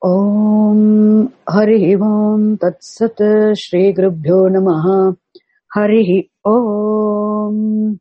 Om Hari Om Tat Sat Shri Gurubhyo Namaha Hari Om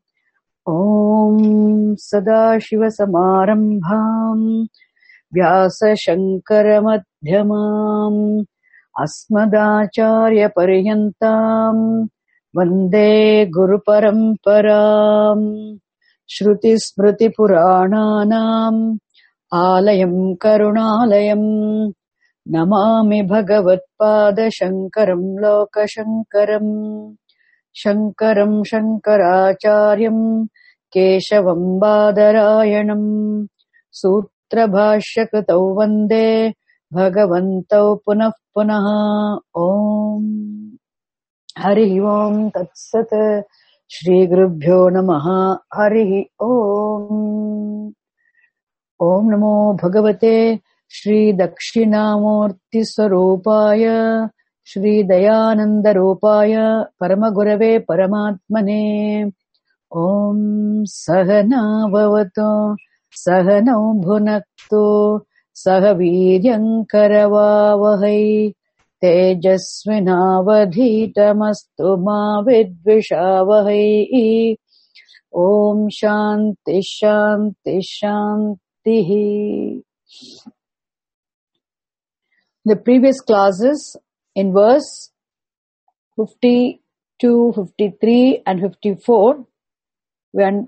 Om Sadashiva Samarambham Vyasa Shankara Madhyamam Asmadacharya Paryantam Vande Guru Paramparam Shruti Smriti Purananam Alayam Karunalayam Namami Bhagavatpada Shankaram Loka Shankaram Shankaram Shankaracharyam Keshavam Badarayanam Sutra Bhashyakatau Vande Bhagavantau Punah Punah Om Hari Om Tat Sat Shri Gurubhyo Namaha Hari Om Om Namo Bhagavate Shri Dakshinamurti Swarupaya Shri Dayananda Rupaya Paramagurave Paramatmane Om Sahana Bhavato Sahana Bhunakto Sahaviryam Karavavahai Tejasvinavadhitamastu ma vidvishavahai Om Shanti Shanti Shanti. The previous classes in verse 52, 53 and 54, when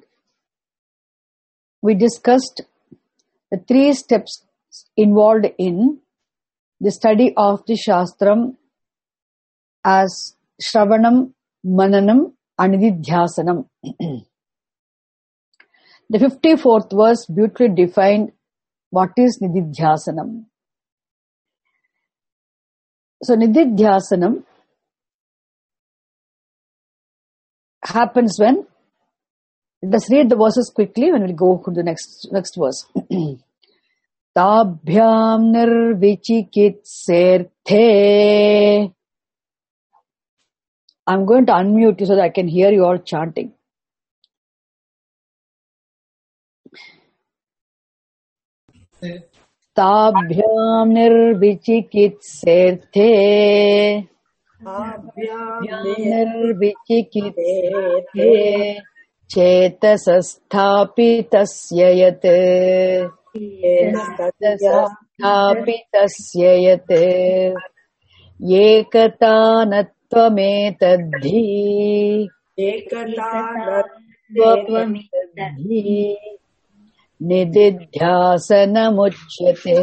we discussed the 3 steps involved in the study of the Shastram as Shravanam, Mananam and Nididhyasanam. The 54th verse beautifully defined what is Nididhyasanam. So Nididhyasanam happens when, let's read the verses quickly when we go to the next verse. Tabhyam nirvichikitserthe. I'm going to unmute you so that I can hear you all chanting. Tabhyam nirvichikitserthe. Nirvichikitserthe. Chetasasthapitasya yat. Chetasasthapitasya yat. Ekatanatvame-tadhi. Ekatanatvame-tadhi. Nididhyasanamuchyate.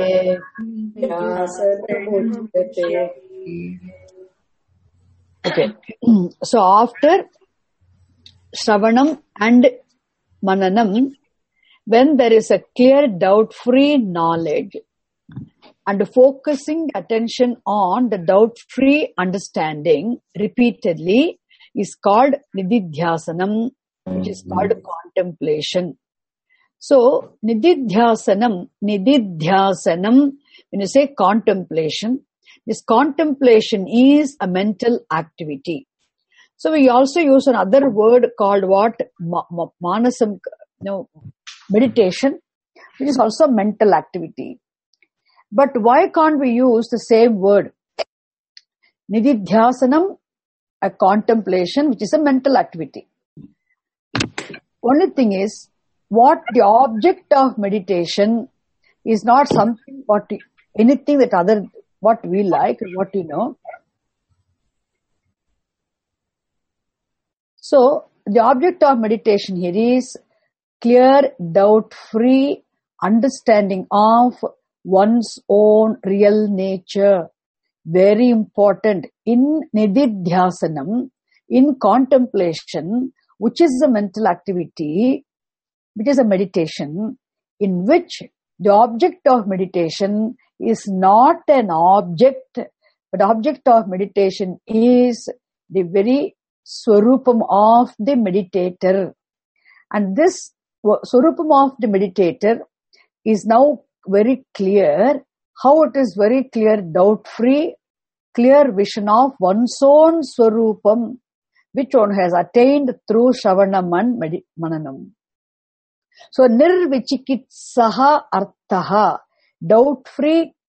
Okay. So after Shravanam and Mananam, when there is a clear doubt-free knowledge and focusing attention on the doubt-free understanding repeatedly is called Nididhyasanam, which is called contemplation. So, Nididhyasanam, when you say contemplation, this contemplation is a mental activity. So, we also use another word called what? Manasam, meditation, which is also mental activity. But why can't we use the same word? Nididhyasanam, a contemplation, which is a mental activity. Only thing is, what the object of meditation is not something anything that what we like, what we know. So the object of meditation here is clear, doubt-free understanding of one's own real nature. Very important. In Nididhyasanam, in contemplation, which is a mental activity, which is a meditation, in which the object of meditation is not an object, but object of meditation is the very swarupam of the meditator. And this swarupam of the meditator is now very clear, how it is very clear, doubt-free, clear vision of one's own swarupam, which one has attained through Shravanam and Mananam. So, nirvichikitsaha arthaha, doubt-free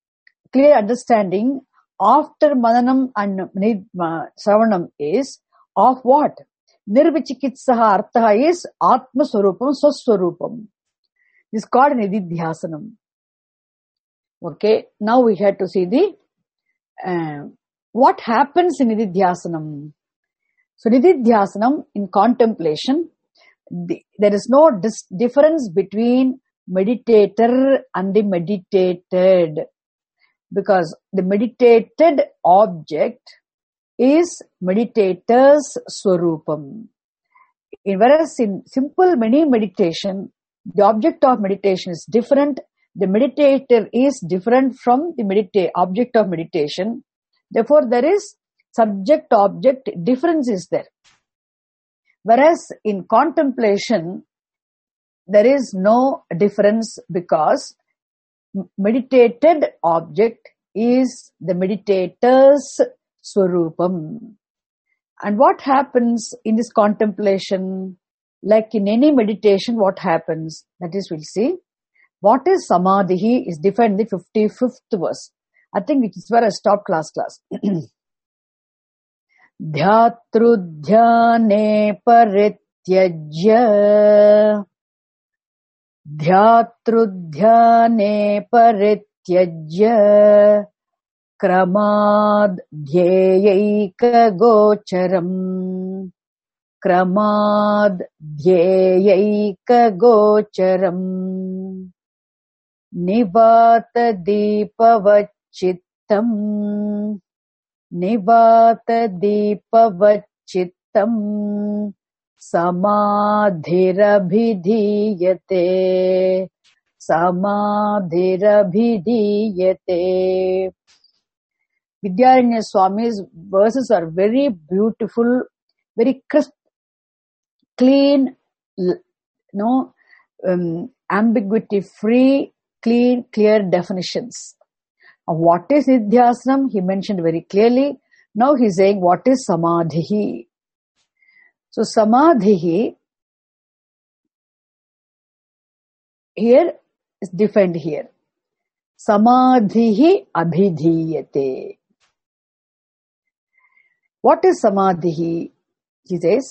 clear understanding after Mananam and Shravanam is of what? Nirvichikitsaha artha is Atma Swarupam, Swaswarupam. This is called Nididhyasanam. Okay, now we have to see the what happens in Nididhyasanam. So Nididhyasanam, in contemplation, there is no difference between meditator and the meditated, because the meditated object is meditator's swarupam. Whereas in simple many meditation, the object of meditation is different. The meditator is different from the object of meditation. Therefore, there is subject-object difference is there. Whereas in contemplation, there is no difference because meditated object is the meditator's swarupam. And what happens in this contemplation? Like in any meditation, what happens? That is, we'll see. What is samadhi is defined in the 55th verse. I think it is where I stopped class. Dhyatrudhyane parityajya Dhyatrudhyane parityajya Kramad dhyeyaika gocharam Kramad dhyeyaika gocharam Nivata dipavachittam Nivata dipavachittam Samadhirabhidhiyate Samadhirabhidhiyate. Vidyaranya Swami's verses are very beautiful, very crisp, clean, ambiguity-free, clean, clear definitions. What is Nididhyasanam? He mentioned very clearly. Now he is saying, what is Samadhi? So Samadhi here is defined here. Samadhi abhidhiyate. What is Samadhi? He says,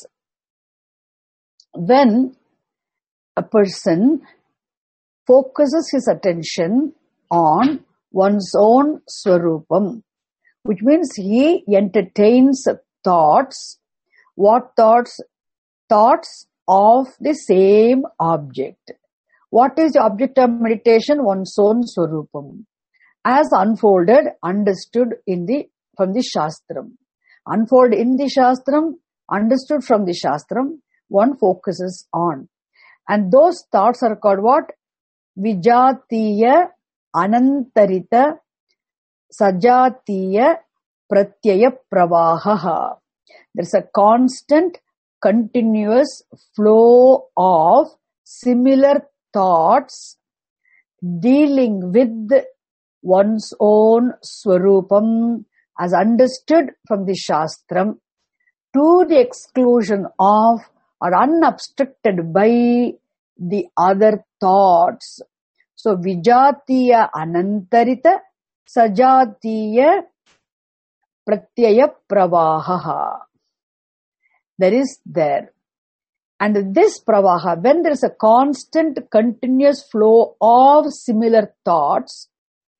when a person focuses his attention on one's own swarupam, which means he entertains thoughts. What thoughts? Thoughts of the same object. What is the object of meditation? One's own swarupam, as unfolded, understood from the Shastram. Unfolded in the Shastram, understood from the Shastram, one focuses on. And those thoughts are called what? Vijatiya Anantarita Sajatiya Pratyaya Pravaha. There's a constant, continuous flow of similar thoughts dealing with one's own swarupam as understood from the Shastram, to the exclusion of or unobstructed by the other thoughts. So, Vijatiya Anantarita Sajatiya Pratyaya Pravaha. There is there. And this pravaha, when there is a constant, continuous flow of similar thoughts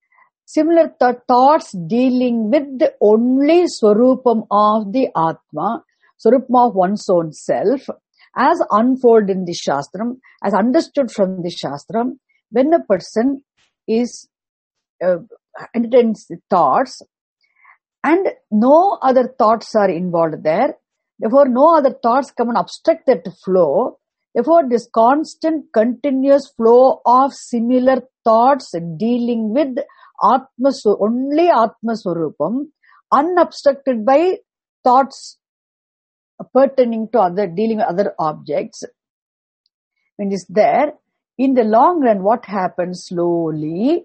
dealing with the only swarupam of the Atma, swarupam of one's own self, as unfolded in the Shastram, as understood from the Shastram, when a person is entertains the thoughts and no other thoughts are involved there, therefore no other thoughts come and obstruct that flow. Therefore, this constant, continuous flow of similar thoughts dealing with only Atma Swarupam, unobstructed by thoughts pertaining to dealing with other objects. When it is there, in the long run, what happens slowly?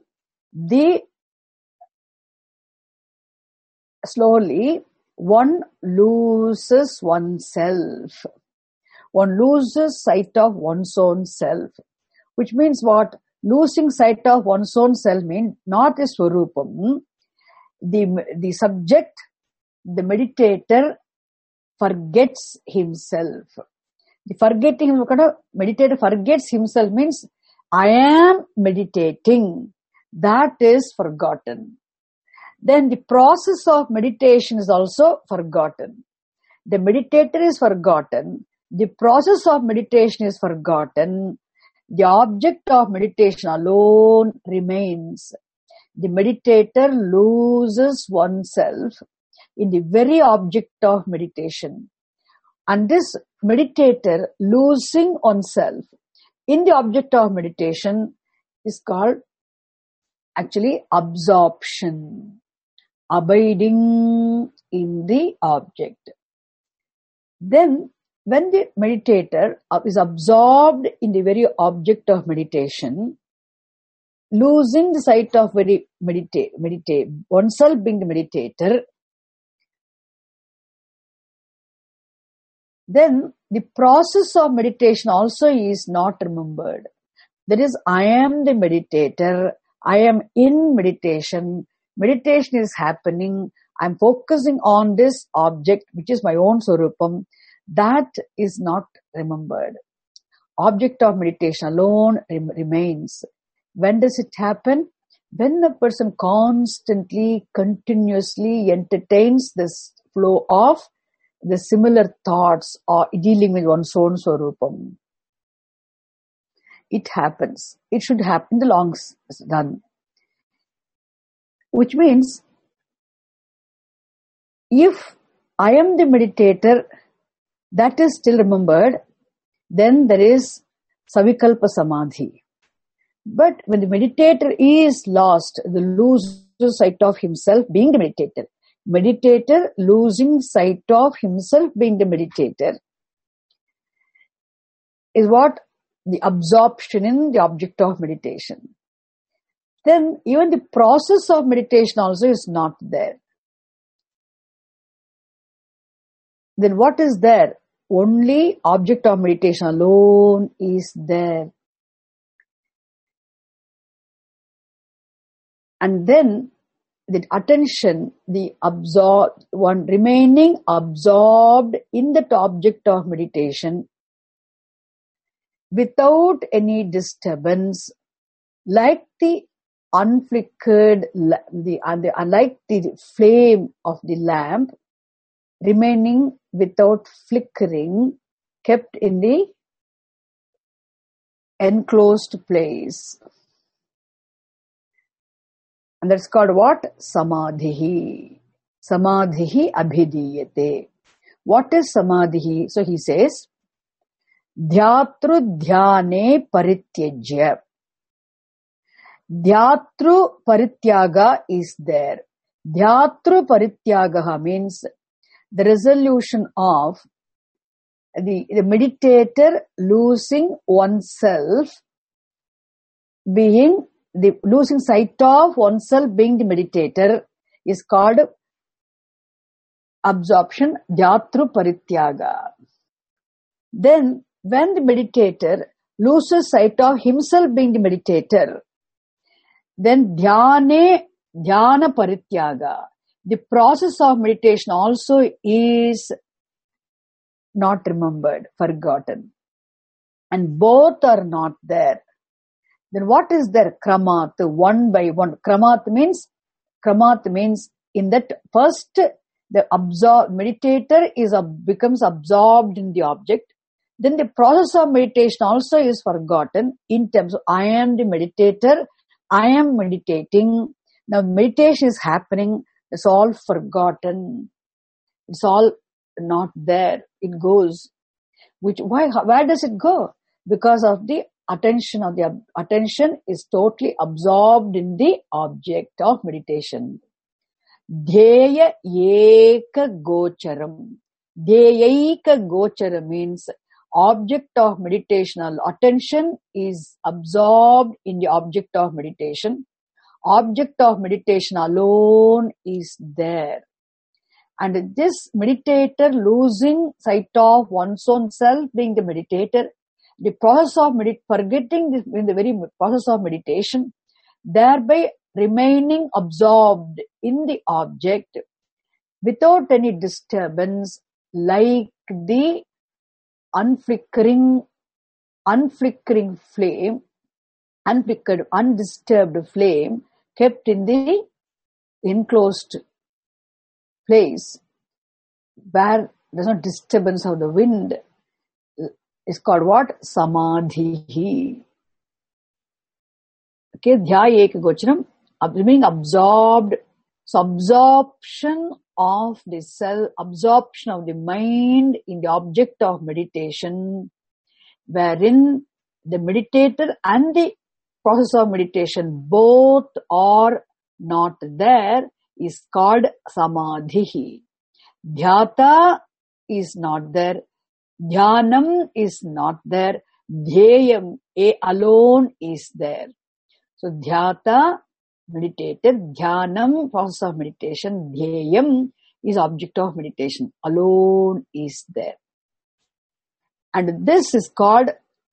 One loses oneself. One loses sight of one's own self. Which means what? Losing sight of one's own self means not the Swarupam. The subject, the meditator, forgets himself. The forgetting, meditator forgets himself means I am meditating. That is forgotten. Then the process of meditation is also forgotten. The meditator is forgotten. The process of meditation is forgotten. The object of meditation alone remains. The meditator loses oneself in the very object of meditation. And this meditator losing oneself in the object of meditation is called actually absorption. Abiding in the object. Then when the meditator is absorbed in the very object of meditation, losing the sight of very meditate oneself being the meditator, then the process of meditation also is not remembered. That is, I am the meditator, I am in meditation, meditation is happening, I am focusing on this object which is my own Swarupam. That is not remembered. Object of meditation alone remains. When does it happen? When a person constantly, continuously entertains this flow of the similar thoughts or dealing with one's own Swarupam. It happens. It should happen in the long run. Which means, if I am the meditator, that is still remembered, then there is Savikalpa Samadhi. But when the meditator is lost, the loses sight of himself being the meditator losing sight of himself being the meditator is what? The absorption in the object of meditation. Then even the process of meditation also is not there. Then what is there? Only object of meditation alone is there. And then the attention, one remaining absorbed in that object of meditation without any disturbance, like the unflickered, like the flame of the lamp, remaining without flickering, kept in the enclosed place. And that's called what? Samadhihi. Samadhihi abhidiyate. What is samadhihi? So he says, Dhyatru dhyane parityajya. Dhyatru parityaga is there. Dhyatru parityagaha means the resolution of the meditator losing oneself, being the losing sight of oneself being the meditator is called absorption, Dhyatru parityaga. Then when the meditator loses sight of himself being the meditator, then dhyana parityaga. The process of meditation also is not remembered, forgotten. And both are not there. Then what is there? Kramat, one by one. Kramat means in that first, the meditator becomes absorbed in the object. Then the process of meditation also is forgotten in terms of I am the meditator, I am meditating. Now meditation is happening. It's all forgotten. It's all not there. It goes. Where does it go? Because of the attention is totally absorbed in the object of meditation. Dheya eka gocharam. Dheyaika gocharam means object of meditation. Attention is absorbed in the object of meditation. Object of meditation alone is there. And this meditator losing sight of one's own self being the meditator, the process of forgetting this in the very process of meditation, thereby remaining absorbed in the object without any disturbance, like the unflickering flame, unflickered, undisturbed flame kept in the enclosed place where there's no disturbance of the wind. Is called what? Samadhi. Okay, Dhyaya Ekagochanam, remaining absorbed. So absorption of the self, absorption of the mind in the object of meditation, wherein the meditator and the process of meditation both are not there, is called Samadhi. Dhyata is not there. Dhyanam is not there. Dhyayam, A alone is there. So dhyata, meditated. Dhyanam, process of meditation. Dhyayam is object of meditation. Alone is there. And this is called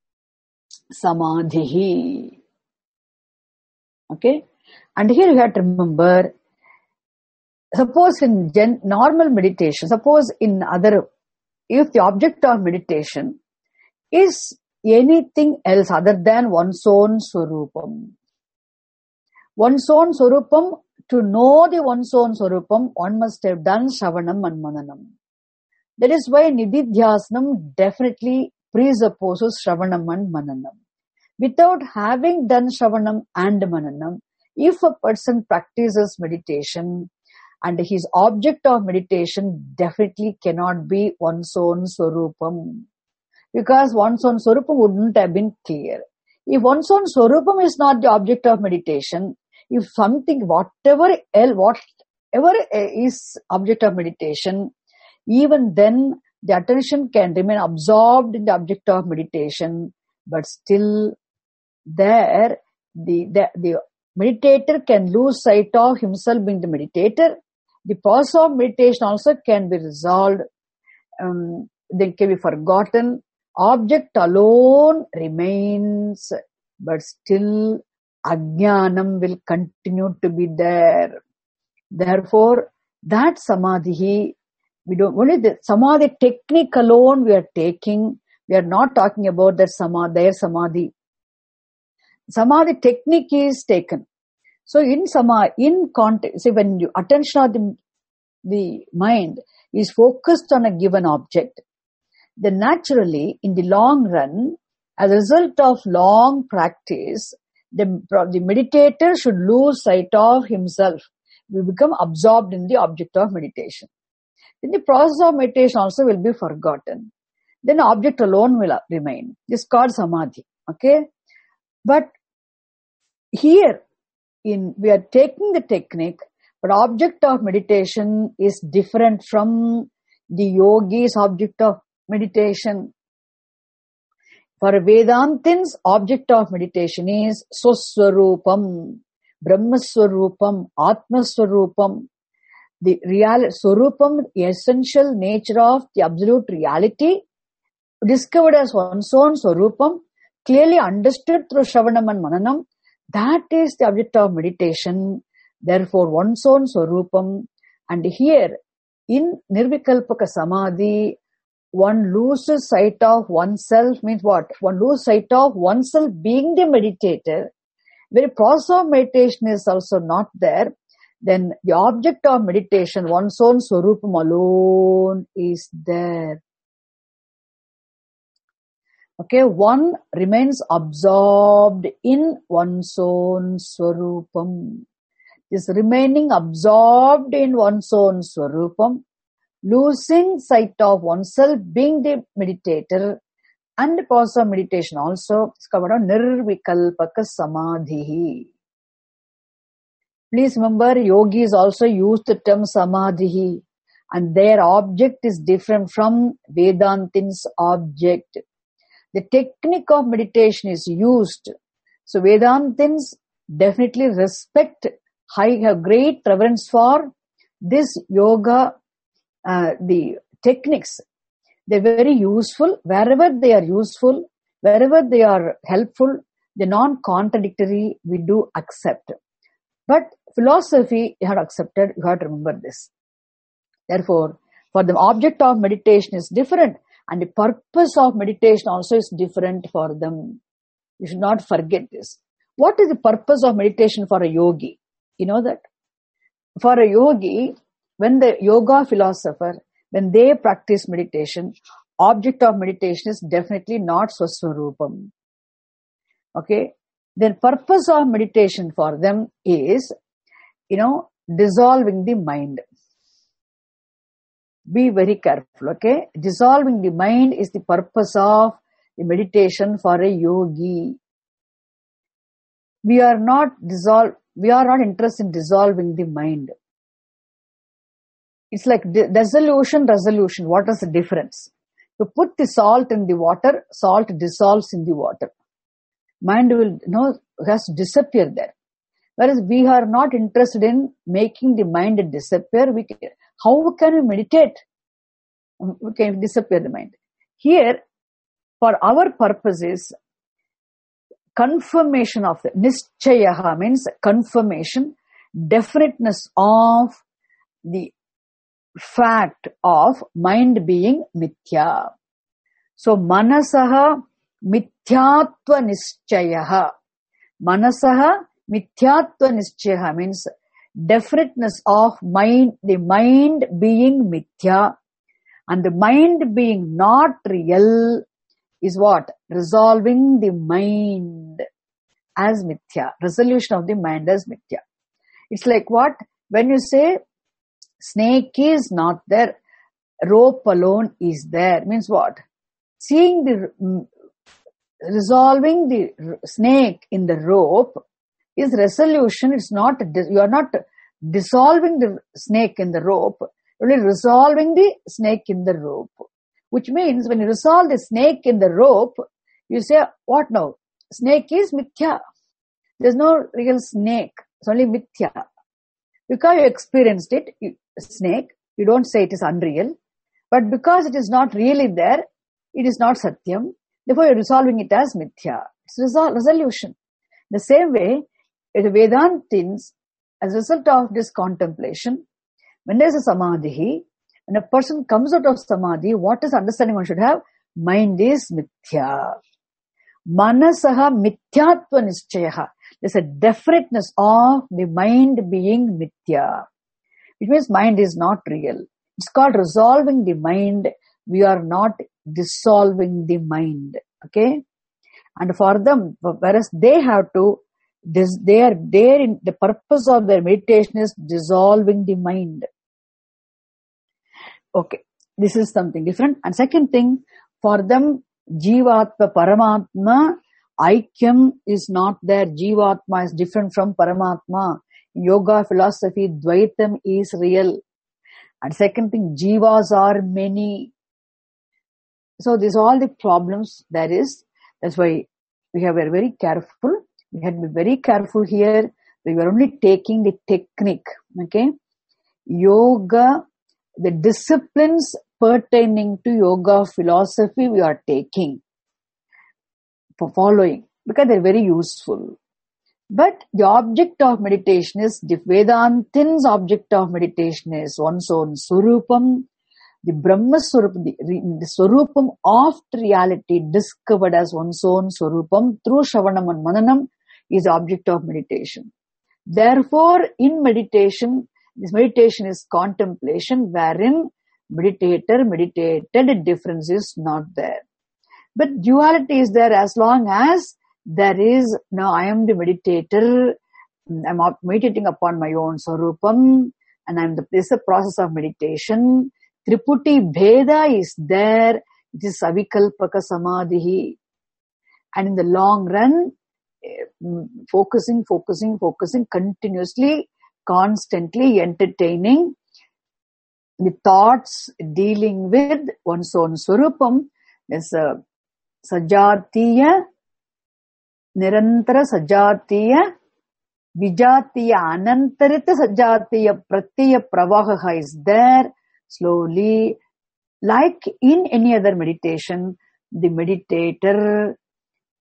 Samadhi. Okay? And here you have to remember, suppose in normal meditation, suppose in other, if the object of meditation is anything else other than one's own Swarupam. One's own Swarupam, to know the one's own Swarupam, one must have done Shravanam and Mananam. That is why Nididhyasnam definitely presupposes Shravanam and Mananam. Without having done Shravanam and Mananam, if a person practices meditation, and his object of meditation definitely cannot be one's own Swarupam. Because one's own Swarupam wouldn't have been clear. If one's own Swarupam is not the object of meditation, if something, whatever is object of meditation, even then the attention can remain absorbed in the object of meditation, but still there, the meditator can lose sight of himself being the meditator. The process of meditation also can be resolved, then can be forgotten. Object alone remains, but still Ajnanam will continue to be there. Therefore, that Samadhi, we don't, only the Samadhi technique alone we are taking, we are not talking about that their Samadhi. Samadhi technique is taken. So in context, see, when your attention of the mind is focused on a given object, then naturally, in the long run, as a result of long practice, the meditator should lose sight of himself. We become absorbed in the object of meditation. Then the process of meditation also will be forgotten. Then the object alone will remain. This is called Samadhi. Okay? But here, we are taking the technique, but object of meditation is different from the yogi's object of meditation. For Vedantins, object of meditation is Swaswarupam, Brahmaswarupam, Atmaswarupam. The real Swarupam, the essential nature of the absolute reality, discovered as one's own Swarupam, clearly understood through Shravanam and Mananam. That is the object of meditation. Therefore, one's own Swarupam. And here, in Nirvikalpaka Samadhi, one loses sight of oneself. Means what? One loses sight of oneself being the meditator. When the process of meditation is also not there, then the object of meditation, one's own Swarupam alone is there. Okay, one remains absorbed in one's own Swarupam. This remaining absorbed in one's own Swarupam, losing sight of oneself being the meditator, and the process of meditation also is covered on Nirvikalpaka Samadhi. Please remember, yogis also use the term Samadhi, and their object is different from Vedantin's object. The technique of meditation is used. So Vedantins definitely have great reverence for this yoga, the techniques. They're very useful. Wherever they are useful, Wherever they are helpful, they're non-contradictory, we do accept. But philosophy, you have accepted, you have to remember this. Therefore, for the object of meditation is different, and the purpose of meditation also is different for them. You should not forget this. What is the purpose of meditation for a yogi? You know that? For a yogi, when the yoga philosopher, when they practice meditation, object of meditation is definitely not Swaswarupam. Okay? Then purpose of meditation for them is, dissolving the mind. Be very careful, okay? Dissolving the mind is the purpose of the meditation for a yogi. We are not interested in dissolving the mind. It's like dissolution, resolution. What is the difference? You put the salt in the water, salt dissolves in the water. Mind will, has to disappear there. Whereas we are not interested in making the mind disappear. How can we meditate? We can disappear the mind. Here, for our purposes, confirmation of the Nishchayaha means confirmation, definiteness of the fact of mind being mithya. So, manasaha mithyatva nishchayaha. Manasaha mithyatva nishchayaha means definiteness of mind, the mind being mithya, and the mind being not real is what? Resolving the mind as mithya. Resolution of the mind as mithya. It's like what? When you say snake is not there, rope alone is there. Means what? Seeing resolving the snake in the rope is resolution. It's not, you are not dissolving the snake in the rope, only resolving the snake in the rope. Which means when you resolve the snake in the rope, you say, what now? Snake is mithya. There's no real snake. It's only mithya. Because you experienced it, snake, you don't say it is unreal. But because it is not really there, it is not satyam. Therefore, you're resolving it as mithya. It's resolution. The same way, the Vedantins, as a result of this contemplation, when there is a samadhi, when a person comes out of samadhi, what is understanding one should have? Mind is mithya. Manasaha mithyatva nishchayaha. There's a definiteness of the mind being mithya. It means mind is not real. It's called resolving the mind. We are not dissolving the mind. Okay? And for them, whereas they have to, they are there in the purpose of their meditation is dissolving the mind. Okay, this is something different. And second thing, for them, Jivatma, Paramatma, Aikyam is not there. Jivatma is different from Paramatma. In yoga philosophy, Dvaitam is real. And second thing, Jivas are many. So these are all the problems there is. That's why we have been very careful. We had to be very careful here. We were only taking the technique. Okay? Yoga, the disciplines pertaining to yoga philosophy we are taking, for following, because they're very useful. But the object of meditation is, the Vedantin's object of meditation is one's own Swarupam, the Brahma Swarupam, the Swarupam of reality discovered as one's own Swarupam through Shravanam and Mananam is the object of meditation. Therefore, in meditation, this meditation is contemplation wherein meditated difference is not there. But duality is there as long as there is, now I am the meditator, I'm meditating upon my own Swarupam, and this is a process of meditation. Triputi Bheda is there, it is Avikalpaka Samadhi. And in the long run, focusing, continuously, constantly entertaining the thoughts dealing with one's own Swarupam. There's a Sajatiya, Nirantara Sajatiya, Vijatiya, Anantarita Sajatiya, Pratyaya Pravaha is there. Slowly, like in any other meditation, the meditator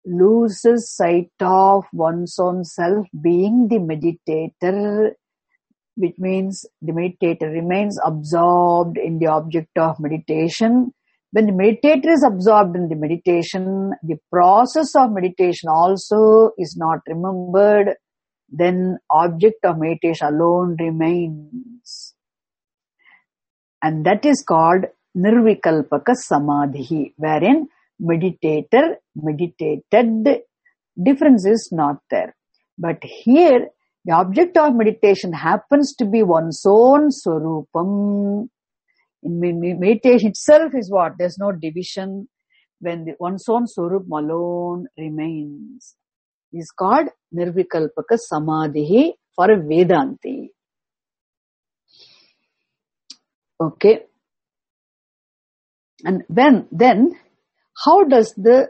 loses sight of one's own self being the meditator, which means the meditator remains absorbed in the object of meditation. When the meditator is absorbed in the meditation, the process of meditation also is not remembered. Then object of meditation alone remains. And that is called Nirvikalpaka Samadhi, wherein meditator, meditated, difference is not there. But here, the object of meditation happens to be one's own Swarupam. In meditation itself is what? There's no division when one's own Swarupam alone remains. It's called Nirvikalpaka Samadhi for a Vedanti. Okay. And then how does the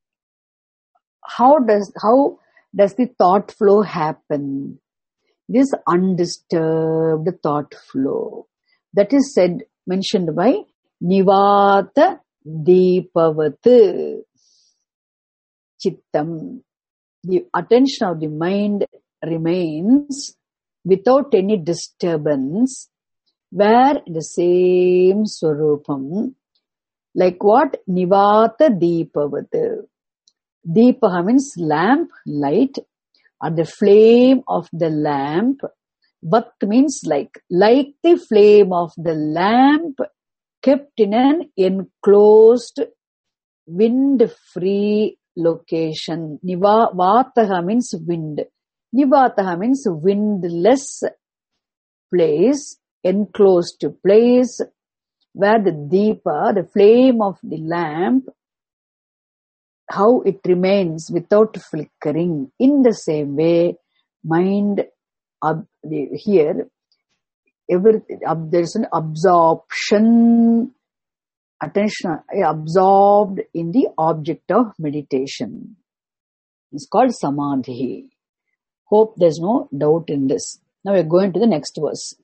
thought flow happen? This undisturbed thought flow that is mentioned by Nivata Deepavat Chittam. The attention of the mind remains without any disturbance, where the same Swarupam, like what? Nivata Deepavat. Deepaha means lamp, light, or the flame of the lamp. Vat means like the flame of the lamp kept in an enclosed, wind-free location. Vataha means wind. Nivataha means windless place, enclosed place, where the deepa, the flame of the lamp, how it remains without flickering. In the same way, mind, here, there's an absorption, attention absorbed in the object of meditation. It's called Samadhi. Hope there's no doubt in this. Now we're going to the next verse.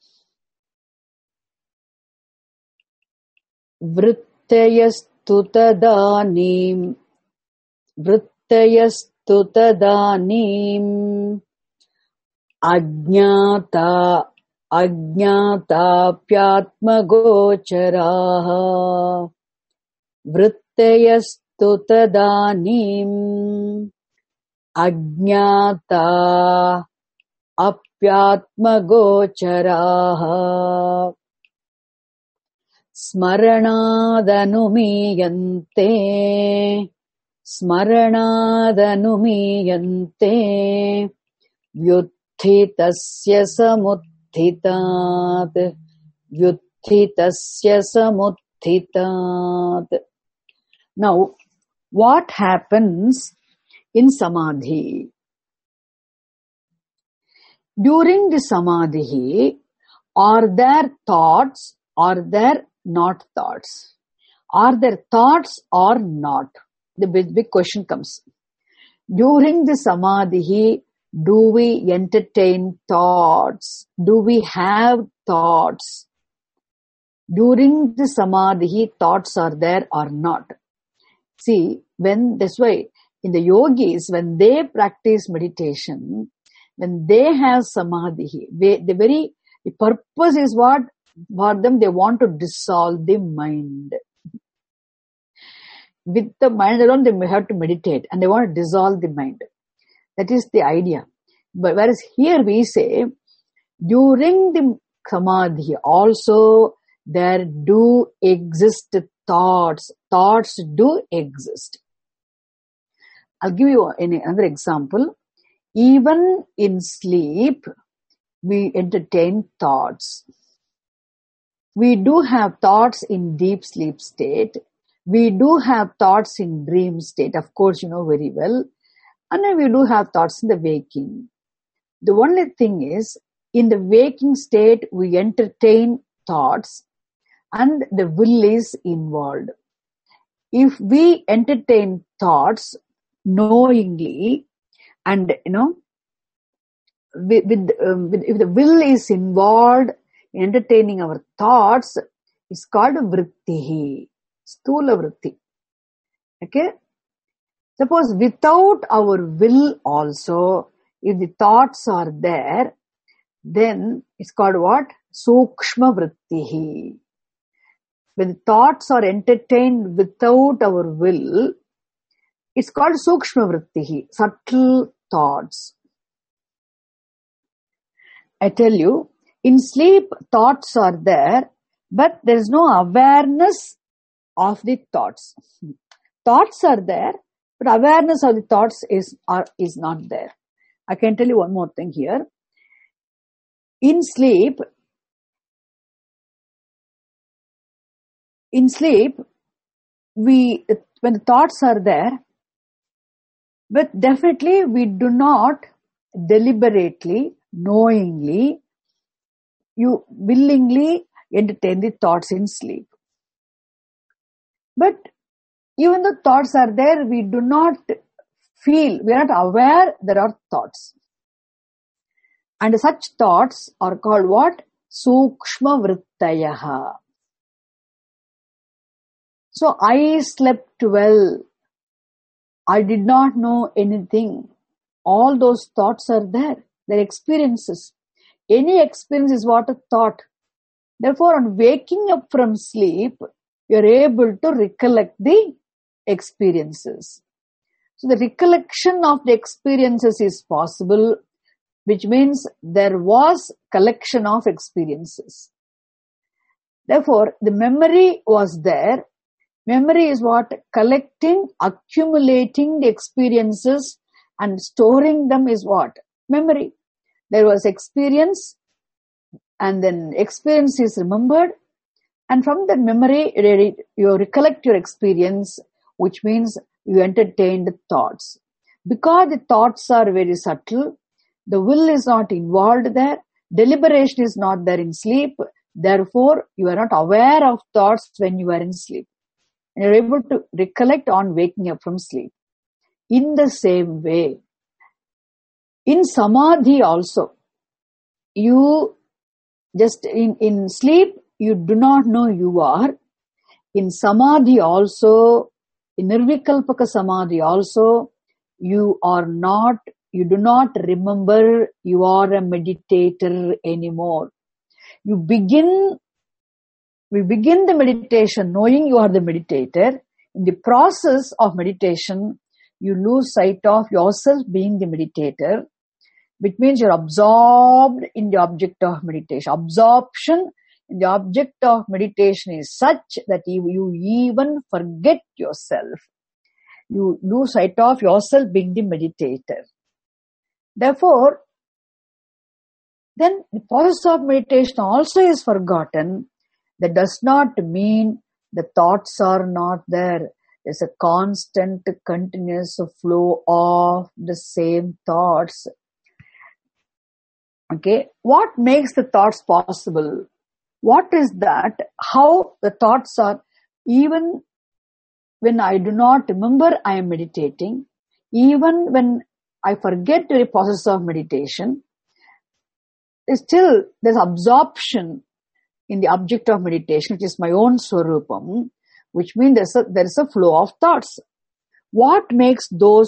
Vrittayastu tadanim ajñātāpyātmagocharaha. Vrittayastu tadanim ajñātāpyātmagocharaha. Smaranādanumiyante vyutthitasya samutthitāt. Now, what happens in Samadhi? During the Samadhi, are there thoughts? Are there not thoughts? Are there thoughts or not? The big question comes. During the Samadhi, do we entertain thoughts? Do we have thoughts? During the Samadhi, thoughts are there or not? See, that's why in the yogis, when they practice meditation, when they have Samadhi, the purpose is what? For them, they want to dissolve the mind. With the mind alone, they may have to meditate and they want to dissolve the mind. That is the idea. But whereas here we say, during the Samadhi also, there do exist thoughts. Thoughts do exist. I'll give you another example. Even in sleep, we entertain thoughts. We do have thoughts in deep sleep state. We do have thoughts in dream state. Of course, you know very well. And then we do have thoughts in the waking. The only thing is, in the waking state, we entertain thoughts and the will is involved. If we entertain thoughts knowingly and, if the will is involved, entertaining our thoughts, is called vritti, sthula vritti. Okay? Suppose without our will also, if the thoughts are there, then it's called what? Sukshma vrittihi. When the thoughts are entertained without our will, it's called sukshma vrittihi, subtle thoughts. I tell you, in sleep, thoughts are there, but there is no awareness of the thoughts. Thoughts are there, but awareness of the thoughts is not there. I can tell you one more thing here. In sleep, when the thoughts are there, but definitely we do not deliberately, knowingly, you willingly entertain the thoughts in sleep. But even though thoughts are there, we do not feel, we are not aware there are thoughts. And such thoughts are called what? Sukshma vrittayaha. So I slept well. I did not know anything. All those thoughts are there. They're experiences. Any experience is what a thought. Therefore, on waking up from sleep, you're able to recollect the experiences. So the recollection of the experiences is possible, which means there was collection of experiences. Therefore, the memory was there. Memory is what? Collecting, accumulating the experiences and storing them is what? Memory. There was experience, and then experience is remembered, and from that memory you recollect your experience, which means you entertained thoughts. Because the thoughts are very subtle, the will is not involved there, deliberation is not there in sleep, therefore you are not aware of thoughts when you are in sleep. And you're able to recollect on waking up from sleep. In the same way, in samadhi also, you just in sleep, you do not know you are. In samadhi also, in nirvikalpaka samadhi also, you do not remember you are a meditator anymore. We begin the meditation knowing you are the meditator. In the process of meditation, you lose sight of yourself being the meditator, which means you're absorbed in the object of meditation. Absorption in the object of meditation is such that you even forget yourself. You lose sight of yourself being the meditator. Therefore, then the process of meditation also is forgotten. That does not mean the thoughts are not there. There's a constant, continuous flow of the same thoughts. Okay, what makes the thoughts possible? What is that? How the thoughts are, even when I do not remember I am meditating, even when I forget the process of meditation, still there's absorption in the object of meditation, which is my own swarupam, which means there is a flow of thoughts. What makes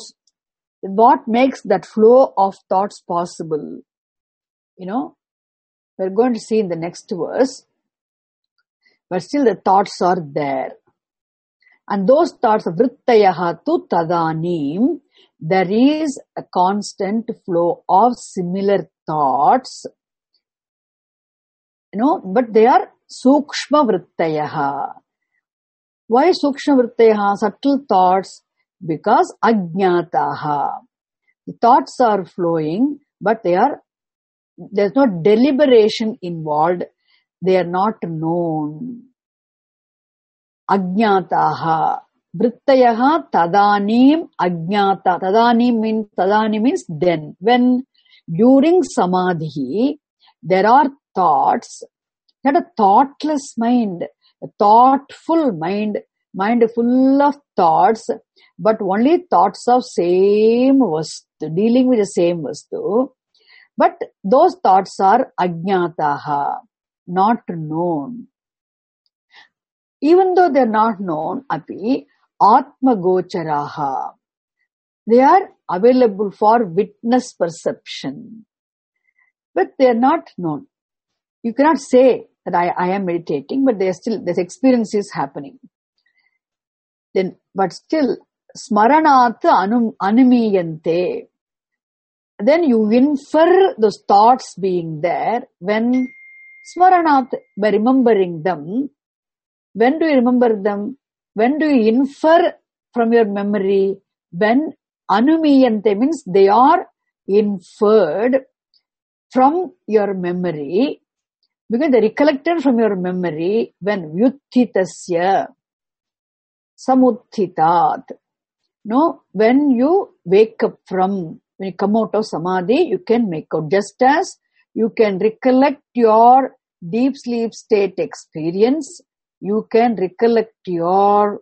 that flow of thoughts possible? We're going to see in the next verse, but still the thoughts are there. And those thoughts, vrittayaha tu tadanim, there is a constant flow of similar thoughts, but they are sukshma vrittayaha. Why sukshma vrittayaha? Subtle thoughts, because ajñātaha. The thoughts are flowing, but there's no deliberation involved. They are not known. Ajñātaha. Vrittayaha tadanim ajñāta. Tadani means then. When during samadhi, there are thoughts, not a thoughtless mind, a thoughtful mind full of thoughts, but only thoughts of same vastu, dealing with the same vastu. But those thoughts are ajñātaha, not known. Even though they are not known, api atma gocharaha. They are available for witness perception, but they are not known. You cannot say that I am meditating, but this experience is happening. Then, but still, smaranat anumiyante. Then you infer those thoughts being there when smaranat, by remembering them. When do you remember them? When do you infer from your memory? When anumiyante means they are inferred from your memory, because they recollected from your memory when vyuthitasya samuthitat. No, when you wake up from, when you come out of samadhi, you can make out. Just as you can recollect your deep sleep state experience, you can recollect your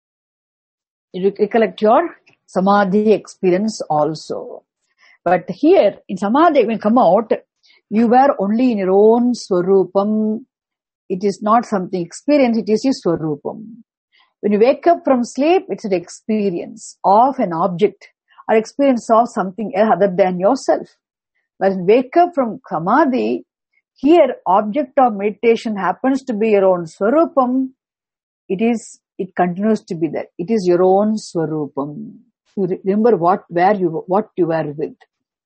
samadhi experience also. But here in samadhi, when you come out, you were only in your own swarupam. It is not something experience, it is your swarupam. When you wake up from sleep, it's an experience of an object or experience of something else other than yourself. But when you wake up from samadhi, here object of meditation happens to be your own swarupam. It continues to be there. It is your own swarupam. You remember what you were with.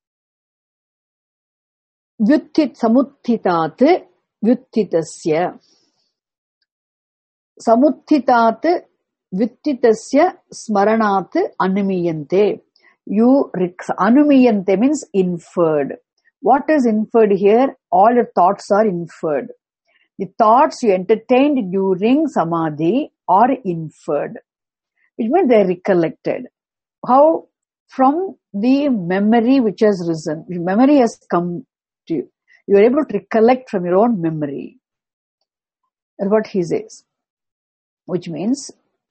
Vyuthit samuthitat vyuthitasya. Samuthitat vyuthitasya smaranat anumiyante. Anumiyante means inferred. What is inferred here? All your thoughts are inferred. The thoughts you entertained during samadhi are inferred, which means they are recollected. How? From the memory which has risen. The memory has come to you. You are able to recollect from your own memory. That's what he says. Which means,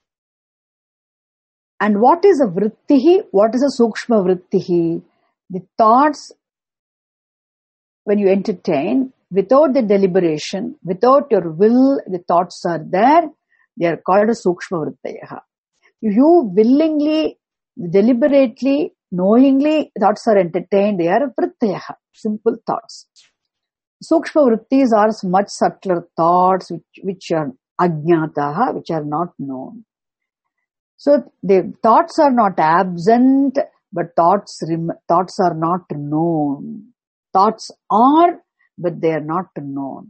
and what is a vrittihi? What is a sukshma vrittihi? The thoughts, when you entertain, without the deliberation, without your will, the thoughts are there. They are called a sukshma vrittayaha. If you willingly, deliberately, knowingly, thoughts are entertained, they are vrittayaha, simple thoughts. Sukshma vrittis are much subtler thoughts which are ajnataha, which are not known. So the thoughts are not absent, but thoughts are not known. Thoughts are, but they are not known.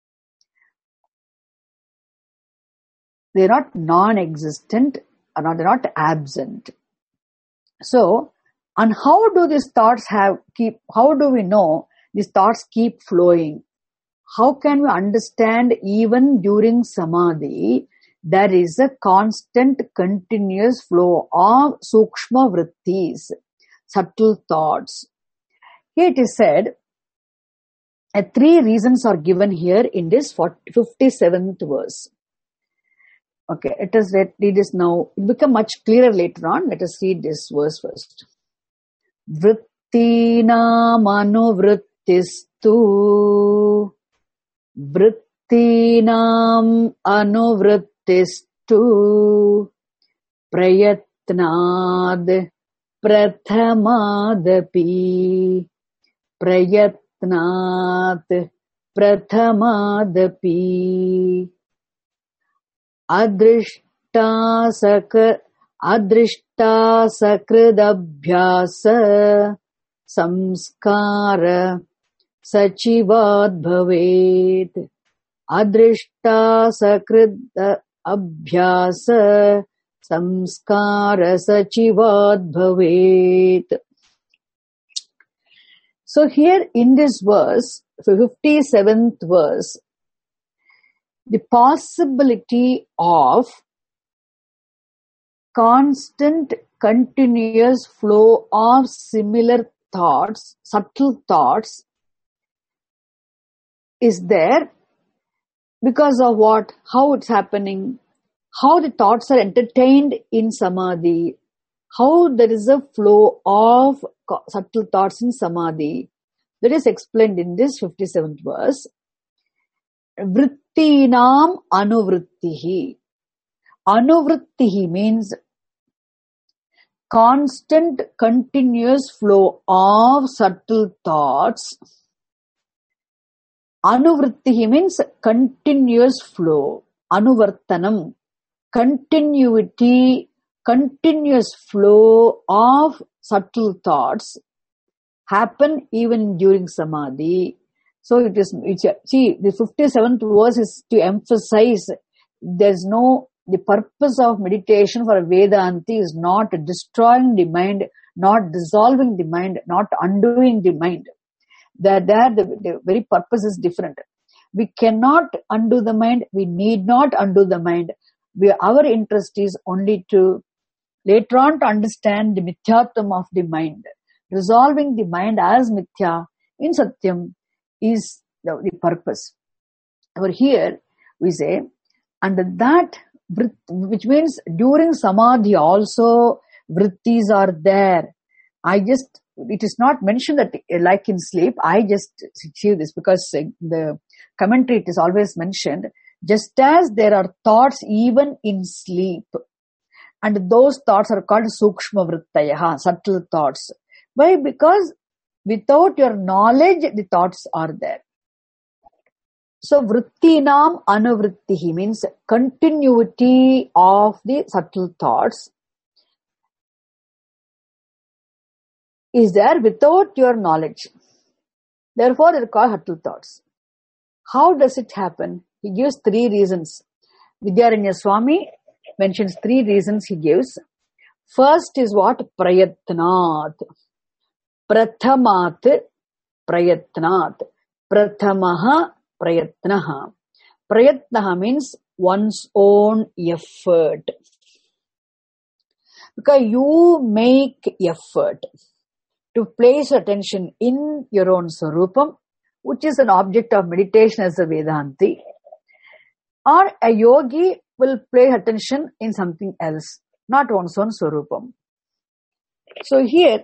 They are not non-existent, or they are not absent. So, and how do these thoughts how do we know these thoughts keep flowing? How can we understand even during samadhi, there is a constant, continuous flow of sukshma vrittis, subtle thoughts. Here it is said, 3 reasons are given here in this 57th verse. Okay, let us read this now. It will become much clearer later on. Let us read this verse first. Vrittinam anuvrittistu Vrittinam anuvrittistu Prayatnad Prathamadapi Prayatnat Prathamadapi Adrishta sakridabhyasa samskara sachivad bhavet. Adrishta sakridabhyasa samskara sachivad bhavet. So here in this verse, the 57th verse, the possibility of constant, continuous flow of similar thoughts, subtle thoughts, is there because of what? How it's happening, how the thoughts are entertained in samadhi, how there is a flow of subtle thoughts in samadhi. That is explained in this 57th verse. Vrittinam anuvrittihi. Anuvrittihi means constant, continuous flow of subtle thoughts. Anuvrittihi means continuous flow. Anuvartanam, continuity, continuous flow of subtle thoughts happen even during samadhi. So see, the 57th verse is to emphasize the purpose of meditation for a Vedanti is not destroying the mind, not dissolving the mind, not undoing the mind. The very purpose is different. We cannot undo the mind. We need not undo the mind. Our interest is only to later on to understand the mithyatvam of the mind. Resolving the mind as mithya in satyam is the purpose. Over here we say, and that which means during samadhi also vrittis are there. It is not mentioned that like in sleep. I just achieve this because the commentary it is always mentioned, just as there are thoughts even in sleep, and those thoughts are called sukshma vrittayaha, subtle thoughts. Why? Because without your knowledge, the thoughts are there. So vrittinam anuvrittihi means continuity of the subtle thoughts is there without your knowledge. Therefore, they are called subtle thoughts. How does it happen? He gives 3 reasons. Vidyaranya Swami mentions 3 reasons he gives. First is what? Prayatnat. Prathamat prayatnat. Prathamaha prayatnaha. Prayatnaha means one's own effort. Because you make effort to place attention in your own Sarupam, which is an object of meditation as a Vedanti, or a yogi will pay attention in something else, not one's own Sarupam. So here,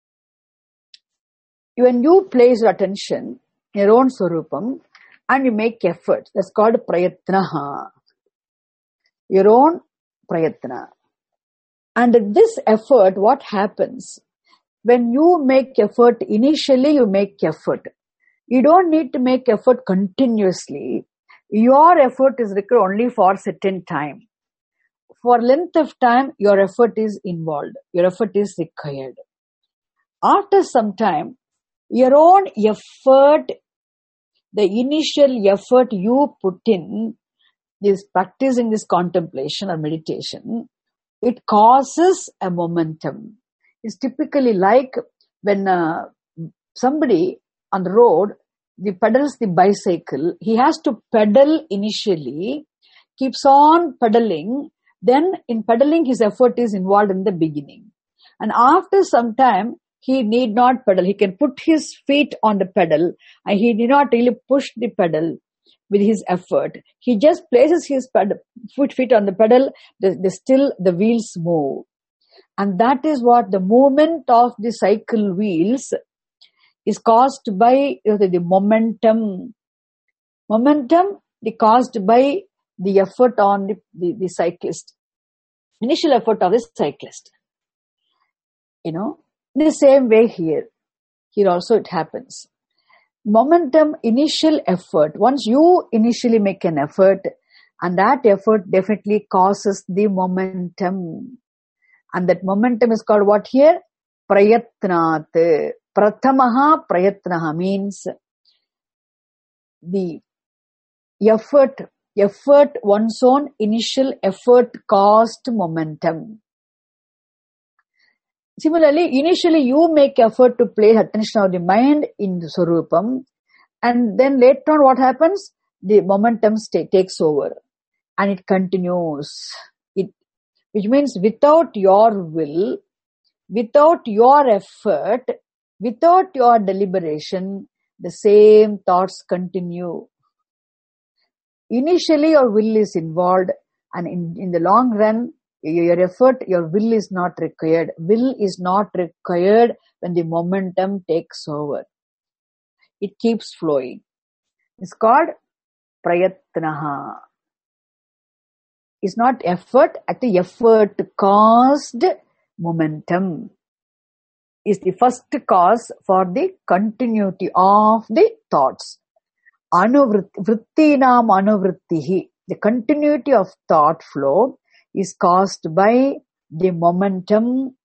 when you place your attention in your own Sarupam and you make effort, that's called prayatnaha. Your own prayatna. And this effort, what happens? When you make effort, initially you make effort. You don't need to make effort continuously. Your effort is required only for a certain time. For length of time, your effort is involved. Your effort is required. After some time, your own effort, the initial effort you put in this practicing this contemplation or meditation, it causes a momentum. It's typically like when somebody on the road, he pedals the bicycle, he has to pedal initially, keeps on pedaling, then in pedaling his effort is involved in the beginning. And after some time, he need not pedal. He can put his feet on the pedal and he need not really push the pedal with his effort. He just places his feet on the pedal, still the wheels move. And that is what the movement of the cycle wheels is caused by the momentum. Momentum is caused by the effort on the cyclist. Initial effort of the cyclist. The same way here. Here also it happens. Momentum, initial effort. Once you initially make an effort, and that effort definitely causes the momentum. And that momentum is called what here? Prayatnat. Prathamaha prayatnaha means the effort, one's own initial effort caused momentum. Similarly, initially you make effort to place attention of the mind in the Sarupam, and then later on what happens? The momentum takes over and it continues. Which means without your will, without your effort, without your deliberation, the same thoughts continue. Initially your will is involved, and in the long run, your effort, your will is not required. Will is not required when the momentum takes over. It keeps flowing. It's called prayatnaha. It's not effort. At the effort caused momentum is the first cause for the continuity of the thoughts. Vrittinam anuvrittihi. The continuity of thought flow is caused by the momentum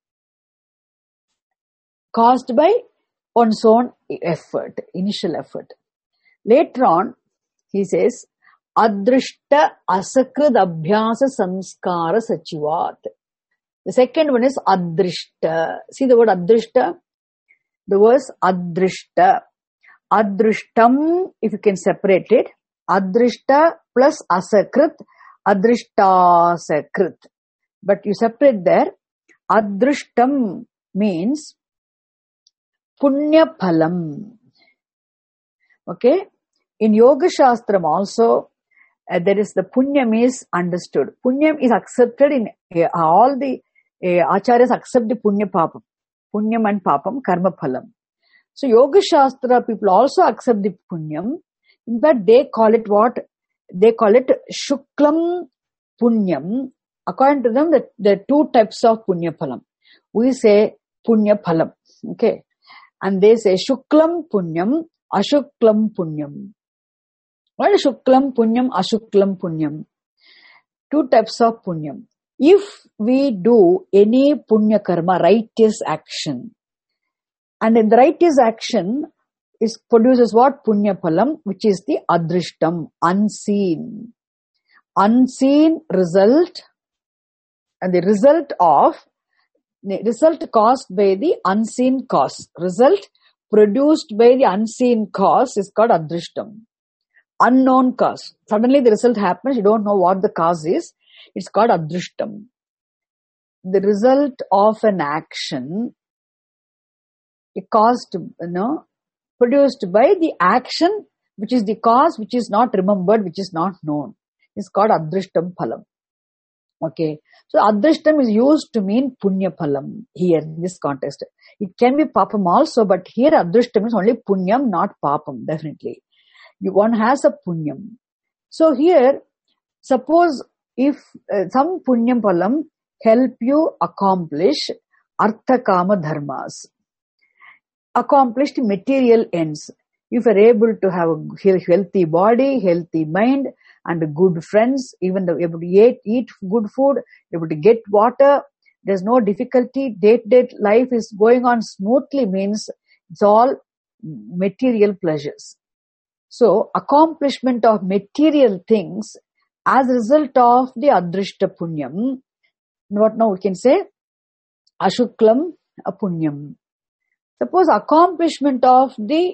caused by one's own effort, initial effort. Later on, he says, Adrishta asakrud abhyasa samskara sachivat. The second one is Adrishta. See the word Adrishta? The word Adrishta. Adrishtam, if you can separate it, Adrishta plus Asakrit, Adrishtasakrit. But you separate there, Adrishtam means Punya Phalam. Okay? In Yoga Shastram also, there is the Punyam is understood. Punyam is accepted in all the Acharyas accept the Punya Papam. Punyam and Papam, Karma Phalam. So Yoga Shastra people also accept the Punyam. In fact, they call it what? They call it Shuklam Punyam. According to them, there are two types of Punya Phalam. We say Punya Phalam. Okay. And they say Shuklam Punyam, Ashuklam Punyam. What is Shuklam Punyam, Ashuklam Punyam? Two types of Punyam. If we do any Punya Karma, righteous action, and in the righteous action produces what? Punya Phalam, which is the Adrishtam, unseen. Unseen result, and the result caused by the unseen cause. Result produced by the unseen cause is called Adrishtam. Unknown cause. Suddenly the result happens, you don't know what the cause is. It's called Adrishtam. The result of an action produced by the action, which is the cause, which is not remembered, which is not known. It's called Adrishtam Phalam. Okay. So Adrishtam is used to mean Punya Phalam here in this context. It can be Papam also, but here Adrishtam is only Punyam, not Papam, definitely. One has a Punyam. So here, suppose if some Punyam Phalam help you accomplish Artha Kama Dharmas, accomplished material ends. If you are able to have a healthy body, healthy mind, and good friends, even able to eat good food, able to get water, there's no difficulty, day-to-day life is going on smoothly, means it's all material pleasures. So, accomplishment of material things as a result of the Adrishta Punyam, what now we can say? Ashuklam Punyam. Suppose accomplishment of the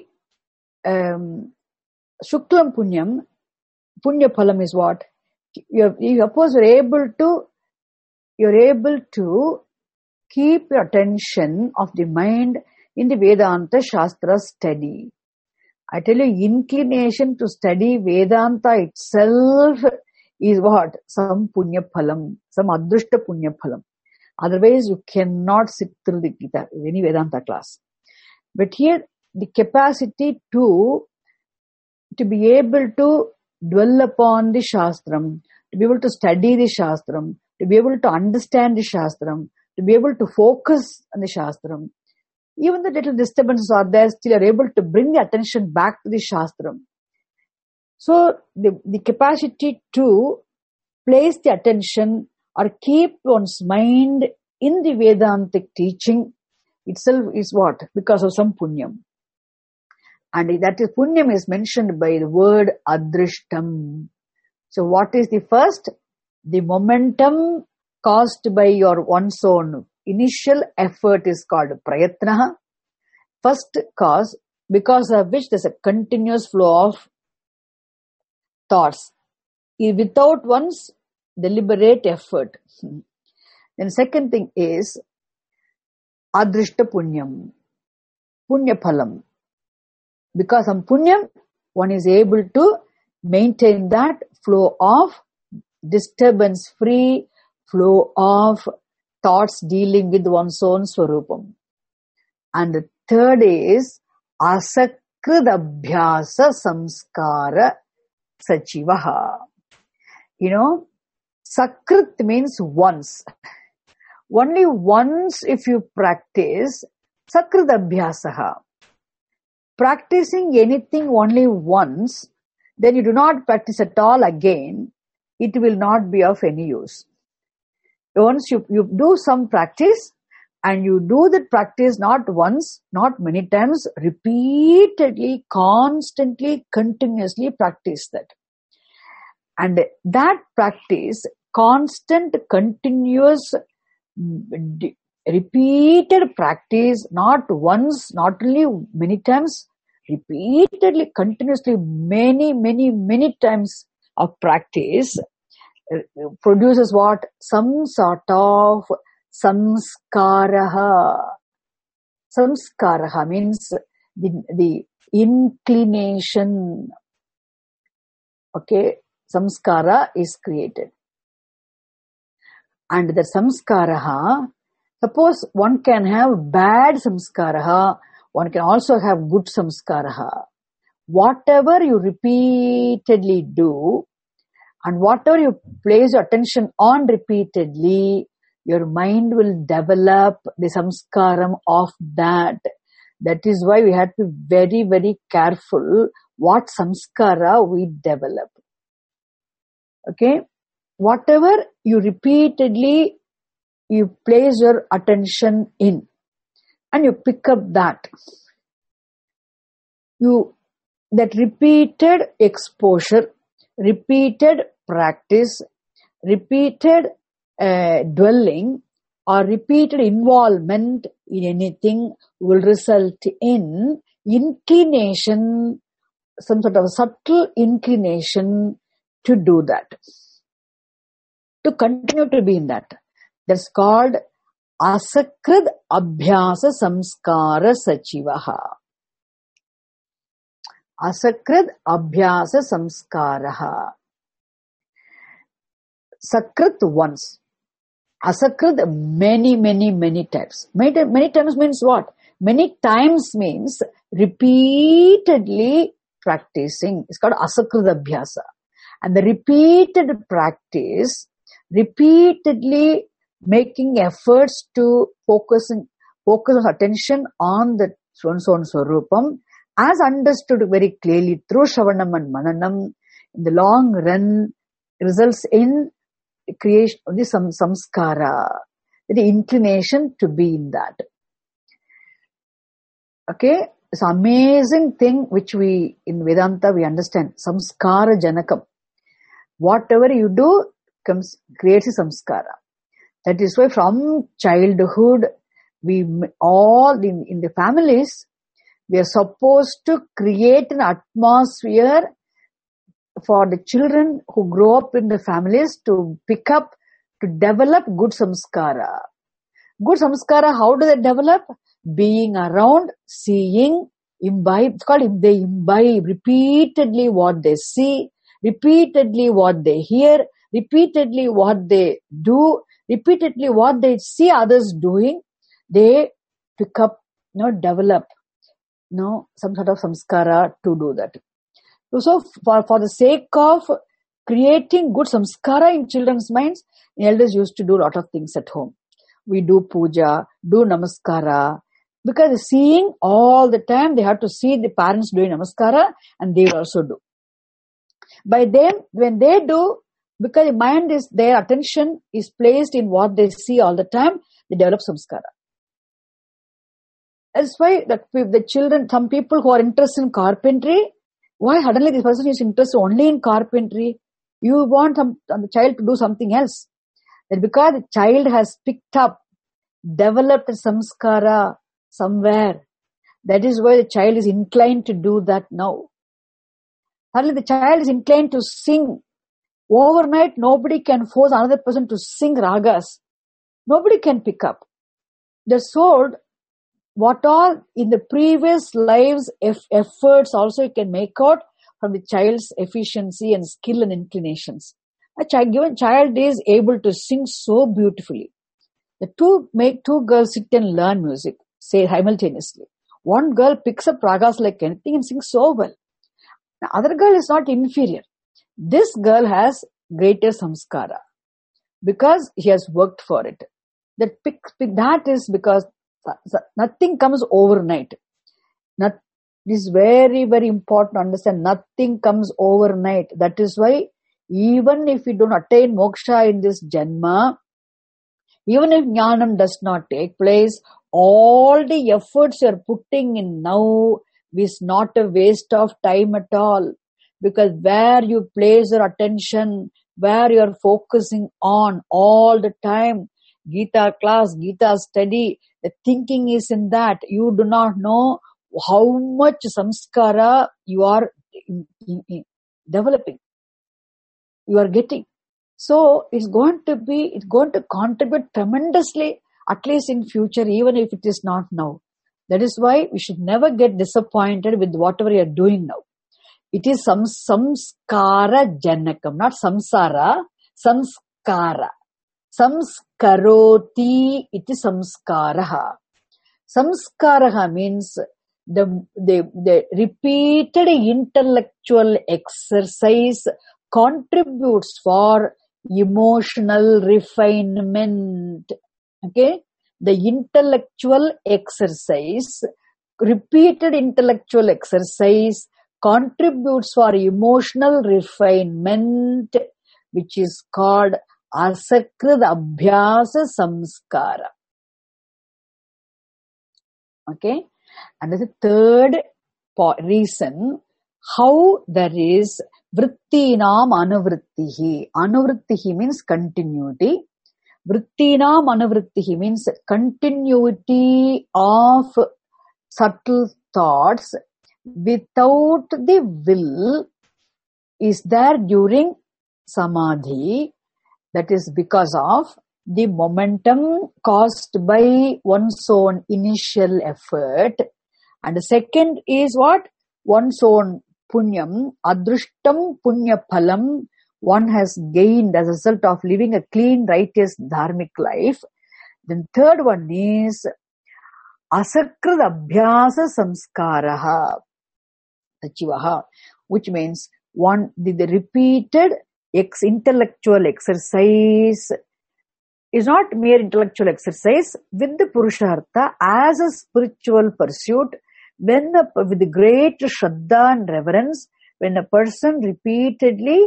Shuklam Punyam, Punya Phalam is what? Suppose you're able to keep your attention of the mind in the Vedanta Shastra steady. I tell you, inclination to study Vedanta itself is what? Some Punya Phalam, some Adrishta Punya Phalam. Otherwise, you cannot sit through the Gita, any Vedanta class. But here, the capacity to be able to dwell upon the Shastram, to be able to study the Shastram, to be able to understand the Shastram, to be able to focus on the Shastram. Even the little disturbances are there, still are able to bring the attention back to the Shastram. So, the capacity to place the attention or keep one's mind in the Vedantic teaching itself is what? Because of some Punyam. And that is Punyam is mentioned by the word Adrishtam. So what is the first? The momentum caused by your one's own initial effort is called Prayatna. First cause, because of which there's a continuous flow of thoughts without one's deliberate effort. Then second thing is Adrishta Punyam, Punya Phalam. Because of Punyam, one is able to maintain that flow of disturbance-free flow of thoughts dealing with one's own Swarupam. And the third is Asakridabhyasa Samskara Sachivaha. Sakrit means once. Only once if you practice sakridabhyasaha. Practicing anything only once, then you do not practice at all again, it will not be of any use. Once you do some practice, and you do that practice not once, not many times, repeatedly, constantly, continuously practice that. And that practice, constant, continuous, repeated practice, not once, not only many times, repeatedly, continuously, many times of practice produces what? Some sort of samskaraha. Samskaraha means the inclination. Okay, samskara is created. And the samskaraha, suppose one can have bad samskaraha, one can also have good samskaraha. Whatever you repeatedly do, and whatever you place your attention on repeatedly, your mind will develop the samskaram of that. That is why we have to be very, very careful what samskara we develop. Okay? Whatever you repeatedly, you place your attention in, and you pick up that. That repeated exposure, repeated practice, repeated dwelling, or repeated involvement in anything will result in inclination, some sort of subtle inclination to do that, to continue to be in that. That's called asakrid abhyasa samskara sachivaha. Asakrid abhyasa samskaraha. Sakrit once. Asakrit many times. Many times means what? Many times means repeatedly practicing. It's called asakrit abhyasa. And the repeated practice, repeatedly making efforts to focus attention on the so-and-so Swarupam, as understood very clearly through Shravanam and Mananam, in the long run results in creation of the samskara, the inclination to be in that. Okay, it's an amazing thing which we in Vedanta we understand. Samskara janakam. Whatever you do creates a samskara. That is why from childhood we all in the families, we are supposed to create an atmosphere for the children who grow up in the families to pick up, to develop good samskara. Good samskara, how do they develop? Being around, seeing, imbibe. It's called they imbibe repeatedly what they see, repeatedly what they hear, repeatedly what they do, repeatedly what they see others doing. They pick up, develop, some sort of samskara to do that. So for the sake of creating good samskara in children's minds, elders used to do a lot of things at home. We do puja, do namaskara, because seeing all the time, they have to see the parents doing namaskara, and they will also do. By them, when they do, because the mind is, their attention is placed in what they see all the time, they develop samskara. That's why that the children, some people who are interested in carpentry, why suddenly this person is interested only in carpentry? You want the child to do something else. That because the child has picked up, developed a samskara somewhere. That is why the child is inclined to do that now. Suddenly the child is inclined to sing. Overnight, nobody can force another person to sing ragas. Nobody can pick up. The soul, what all in the previous lives efforts also you can make out from the child's efficiency and skill and inclinations. A given child is able to sing so beautifully. Make two girls sit and learn music, say simultaneously. One girl picks up ragas like anything and sings so well. The other girl is not inferior. This girl has greater samskara because he has worked for it. That is because nothing comes overnight. It is very, very important to understand. Nothing comes overnight. That is why even if we don't attain moksha in this janma, even if jnanam does not take place, all the efforts you are putting in now is not a waste of time at all. Because where you place your attention, where you are focusing on all the time, Gita class, Gita study, the thinking is in that. You do not know how much samskara you are developing, you are getting. So it's going to contribute tremendously, at least in future, even if it is not now. That is why we should never get disappointed with whatever you are doing now. It is samskara janakam, not samsara, samskara. Samskaroti iti samskaraha. Samskaraha means the repeated intellectual exercise contributes for emotional refinement. Okay? The intellectual exercise, repeated intellectual exercise contributes for emotional refinement, which is called asakrit abhyasa samskara. Okay? And the third reason, how there is vrittinam anuvrittihi. Anuvrittihi means continuity. Vrittinam anuvrittihi means continuity of subtle thoughts without the will is there during samadhi. That is because of the momentum caused by one's own initial effort. And the second is what? One's own punyam, adrushtam punya phalam, one has gained as a result of living a clean, righteous, dharmic life. Then third one is asakrit abhyasa samskaraha, achivaha, which means the repeated intellectual exercise is not mere intellectual exercise with the purushartha as a spiritual pursuit. With the great shraddha and reverence, when a person repeatedly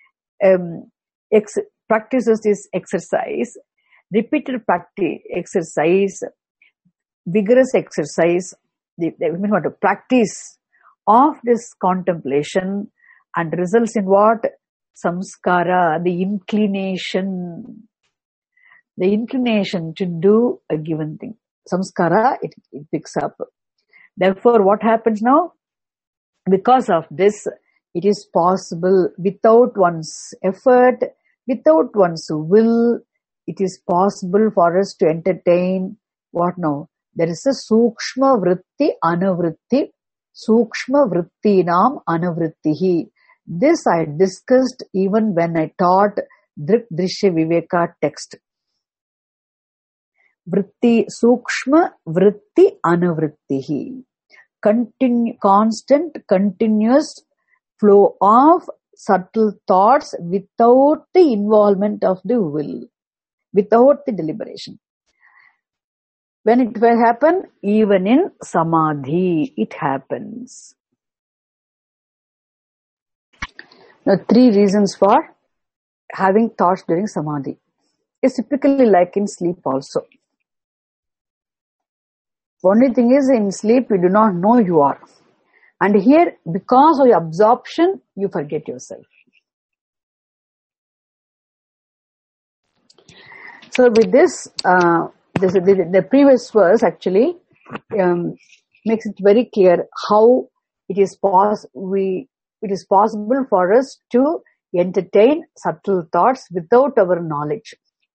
practices this exercise, repeated exercise, vigorous exercise, the practice of this contemplation, and results in what? Samskara, the inclination to do a given thing. Samskara, it picks up. Therefore, what happens now? Because of this, it is possible without one's effort, without one's will, it is possible for us to entertain what now? There is a sukshma vritti anuvritti, sukshma vrittinam anuvrittihi. This I discussed even when I taught Drik Drishya Viveka text. Vritti, sukshma vritti anuvrittihi. Constant, continuous flow of subtle thoughts without the involvement of the will, without the deliberation. When it will happen? Even in samadhi, it happens. Now, 3 reasons for having thoughts during samadhi. It's typically like in sleep also. Only thing is, in sleep you do not know you are. And here, because of your absorption, you forget yourself. So with this, the previous verse actually makes it very clear how it is possible for us to entertain subtle thoughts without our knowledge.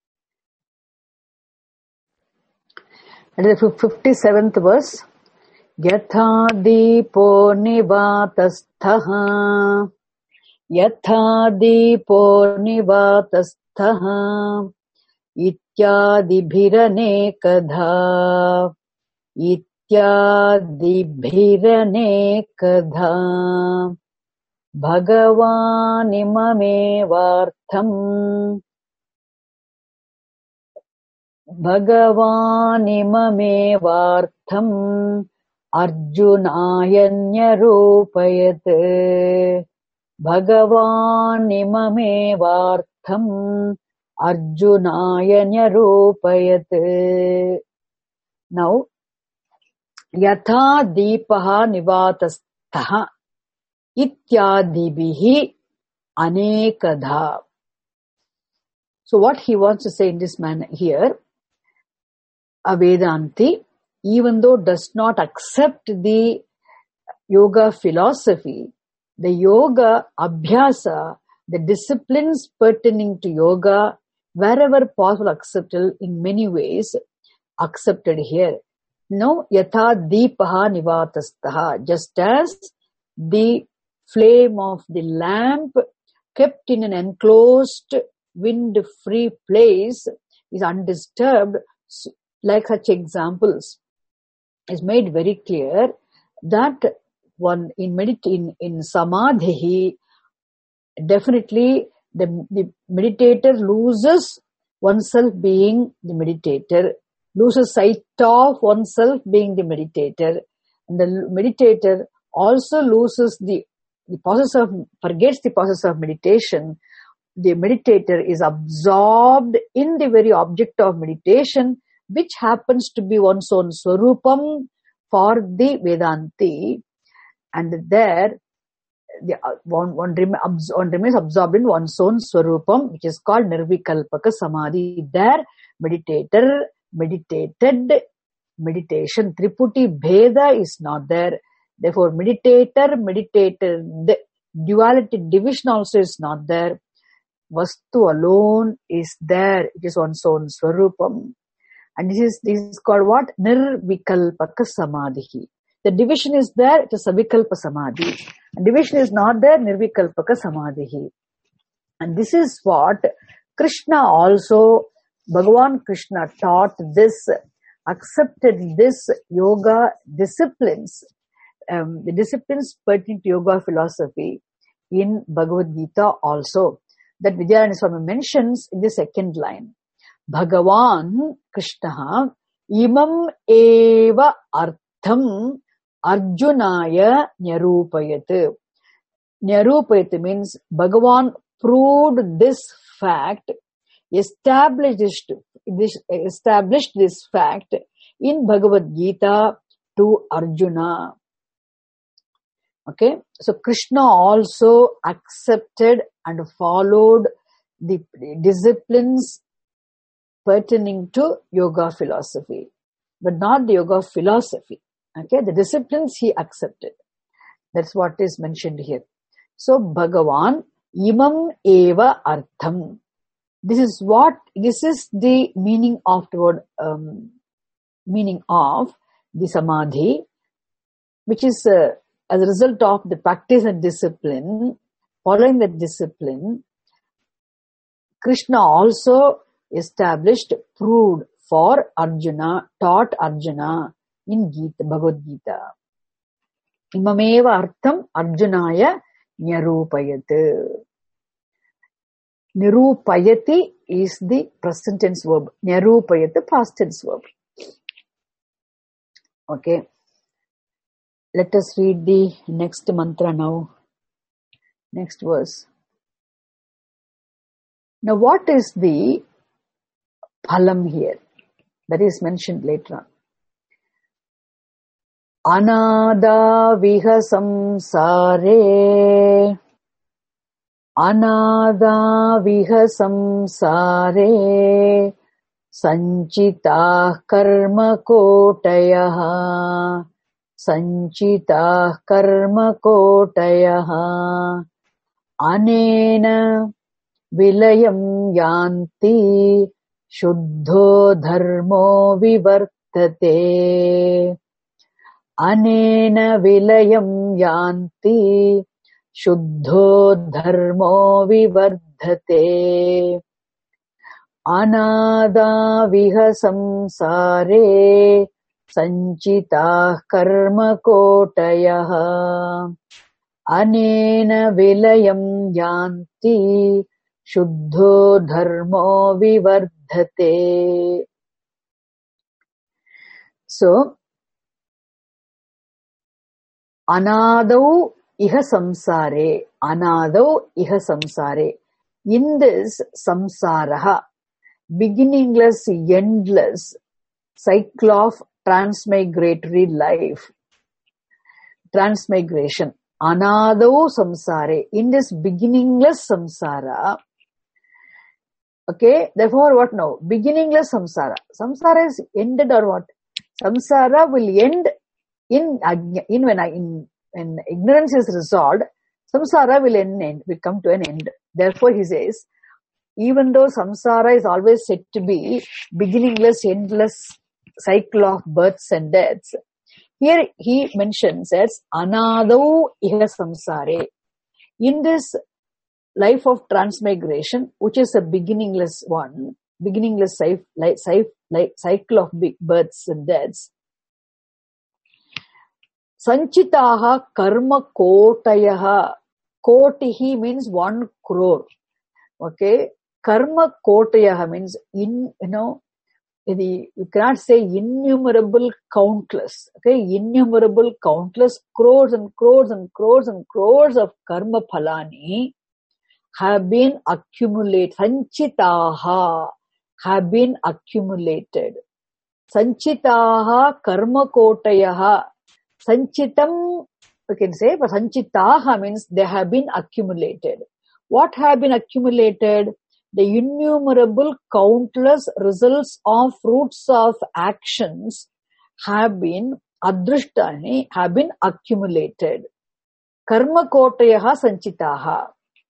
And the 57th verse, Yatha Deepo Nivatasthaha, Yatha Deepo Nivatasthaha, Ityadibhiranekadha, Ityadibhiranekadha, Bhagavanimame vartham. Bhagavanimamevārtham Arjunāya nyarūpayat. Bhagavanimamevārtham Arjunāya nyarūpayat. Now, yatha deepaha nivatastha ityadibihi anekadha. So what he wants to say in this manner here, a Vedanti, even though does not accept the yoga philosophy, the yoga abhyasa, the disciplines pertaining to yoga, wherever possible accepted in many ways, accepted here. No, yatha deepaha nivatastaha, just as the flame of the lamp kept in an enclosed, wind-free place is undisturbed, like such examples is made very clear that one in samadhi, definitely the meditator loses oneself being the meditator, loses sight of oneself being the meditator, and the meditator also loses the process of, forgets the process of meditation. The meditator is absorbed in the very object of meditation, which happens to be one's own swarupam for the Vedanti, and there one remains absorbed in one's own swarupam, which is called nirvikalpaka samadhi. There, meditator, meditated, meditation, triputi bheda is not there. Therefore, meditator, meditated, duality division also is not there. Vastu alone is there. It is one's own swarupam. And this is called what? Nirvikalpaka samadhi. The division is there, it is savikalpa samadhi. And division is not there, nirvikalpaka samadhi. And this is what Krishna also, Bhagavan Krishna taught this, accepted this yoga disciplines, the disciplines pertaining to yoga philosophy in Bhagavad Gita also. That Vidyaranya Swami mentions in the second line. Bhagavan Krishna imam eva artham Arjunaya nyarupayat. Nyarupayat means Bhagavan proved this fact, established this fact in Bhagavad Gita to Arjuna. Okay, so Krishna also accepted and followed the disciplines pertaining to yoga philosophy, but not the yoga philosophy. Okay, the disciplines he accepted. That's what is mentioned here. So Bhagavan imam eva artham. This is the meaning of the word, meaning of the samadhi, which is as a result of the practice and discipline. Following that discipline, Krishna also established, proved for Arjuna, taught Arjuna in Gita, Bhagavad Gita. Imameva artham Arjunaya nyarupayat. Nirupayati is the present tense verb. Nyarupayat, the past tense verb. Okay. Let us read the next mantra now. Next verse. Now what is the phalam here? That is mentioned later on. Anada viha samsare. Anada viha samsare. Sanchitah karma kotayaha. Sanchitah karma kotayaha. Anena vilayam yanti. Shuddho dharmo vivartate. Anena vilayam yanti. Shuddho dharmo vivardhate. Anada viha samsare. Sanchitah karma kotayaha. Anena vilayam yanti. Shuddho dharmo vivardhate. So, anadau iha samsare, anadau iha samsare. In this samsaraha, beginningless, endless cycle of transmigratory life, transmigration, anadau samsare, in this beginningless samsara. Okay, therefore what now? Beginningless samsara. Samsara is ended or what? Samsara will end when ignorance is resolved. Samsara will come to an end. Therefore he says, even though samsara is always said to be beginningless, endless cycle of births and deaths, here he mentions as anadau iha samsare. In this life of transmigration, which is a beginningless one, beginningless cycle of births and deaths, sanchitaha karma kotayaha. Kotihi means 1 crore. Okay, karma kotayaha means you cannot say innumerable, countless. Okay, innumerable, countless crores and crores and crores and crores of karma phalani have been accumulated. Sanchitaha have been accumulated. Sanchitaha karma kotayaha. Sanchitam, we can say, but sanchitaha means they have been accumulated. What have been accumulated? The innumerable, countless results of fruits of actions have been adrishtani, have been accumulated. Karma kotayaha sanchitaha.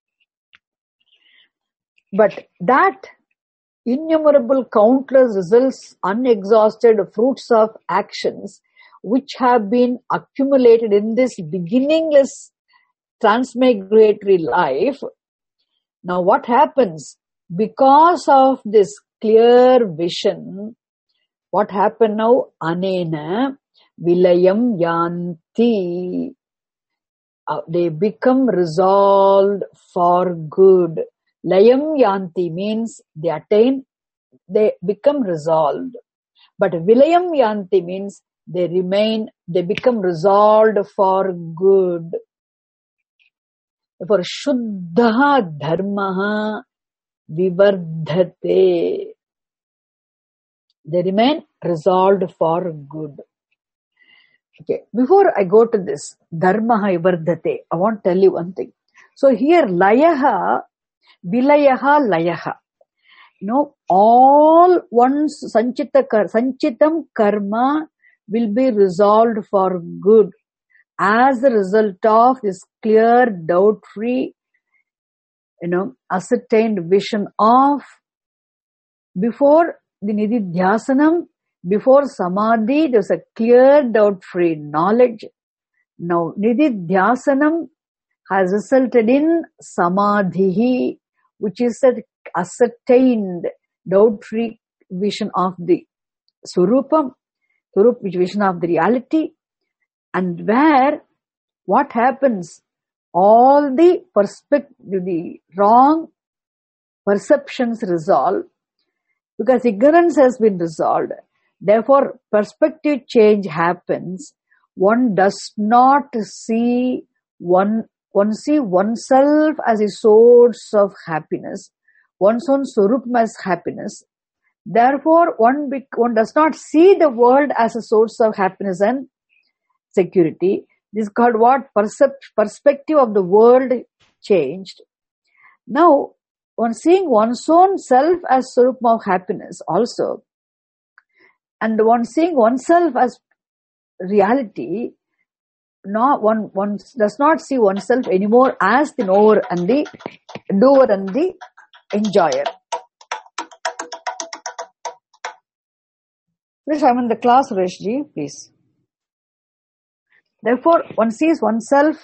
But that innumerable, countless results, unexhausted fruits of actions which have been accumulated in this beginningless transmigratory life. Now what happens? Because of this clear vision, what happened now? Anena vilayam yanti. They become resolved for good. Layam yanti means they become resolved. But vilayam yanti means they become resolved for good. For shuddha dharmaha vivardhate. They remain resolved for good. Okay, before I go to this, dharmaha vivardhate, I want to tell you one thing. So here, layaha, vilayaha, layaha. All one's sanchitam karma will be resolved for good as a result of this clear, doubt-free, ascertained vision of before the nididhyasanam, before samadhi, there's a clear, doubt-free knowledge. Now, nididhyasanam has resulted in samadhi, which is an ascertained, doubt-free vision of the surupam, which vision of the reality, and where what happens? All the wrong perceptions resolve, because ignorance has been resolved. Therefore, perspective change happens. One does not see one see oneself as a source of happiness, one's own surupam as happiness. Therefore, one does not see the world as a source of happiness and security. This is called what? Perspective of the world changed. Now, one seeing one's own self as surupam of happiness also, and one seeing oneself as reality, one does not see oneself anymore as the knower and the doer and the enjoyer. Please, I'm in the class, Reshji, please. Therefore, one sees oneself,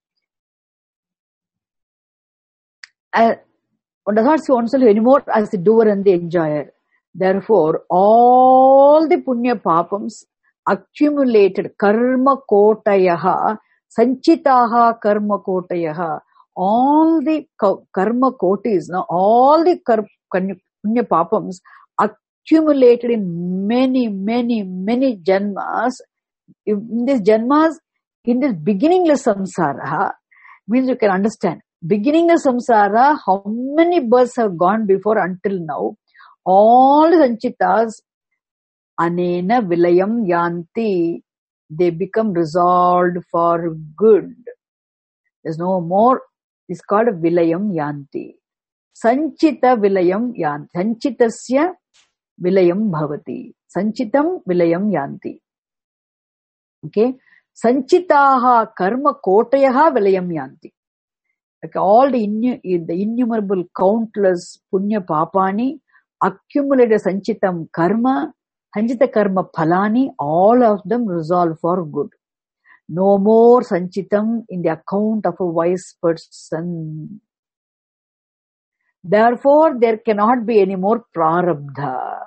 one does not see oneself anymore as the doer and the enjoyer. Therefore, all the punya papams accumulated, karma kotayaha, sanchitaha karma kotayaha, all the karma kotis, all the punya papams accumulated in many, many, many janmas. In these janmas, in this beginningless samsara, means you can understand. Beginningless samsara, how many births have gone before until now? All the sanchitas, anena vilayam yanti, they become resolved for good. There's no more. It's called vilayam yanti. Sanchita vilayam yanti. Sanchitasya vilayam bhavati. Sanchitam vilayam yanti. Okay. Sanchitaha karma kotayaha vilayam yanti. Like all the innumerable countless punya papani accumulated sanchitam karma, sanchita karma phalani, all of them resolve for good. No more sanchitam in the account of a wise person. Therefore, there cannot be any more prarabdha.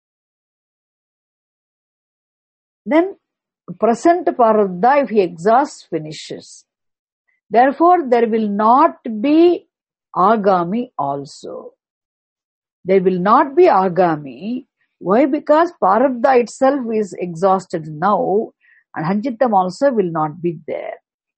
Then, present prarabdha, if he exhausts, finishes. Therefore, there will not be agami also. There will not be agami. Why? Because prarabdha itself is exhausted now, and sanchitam also will not be there.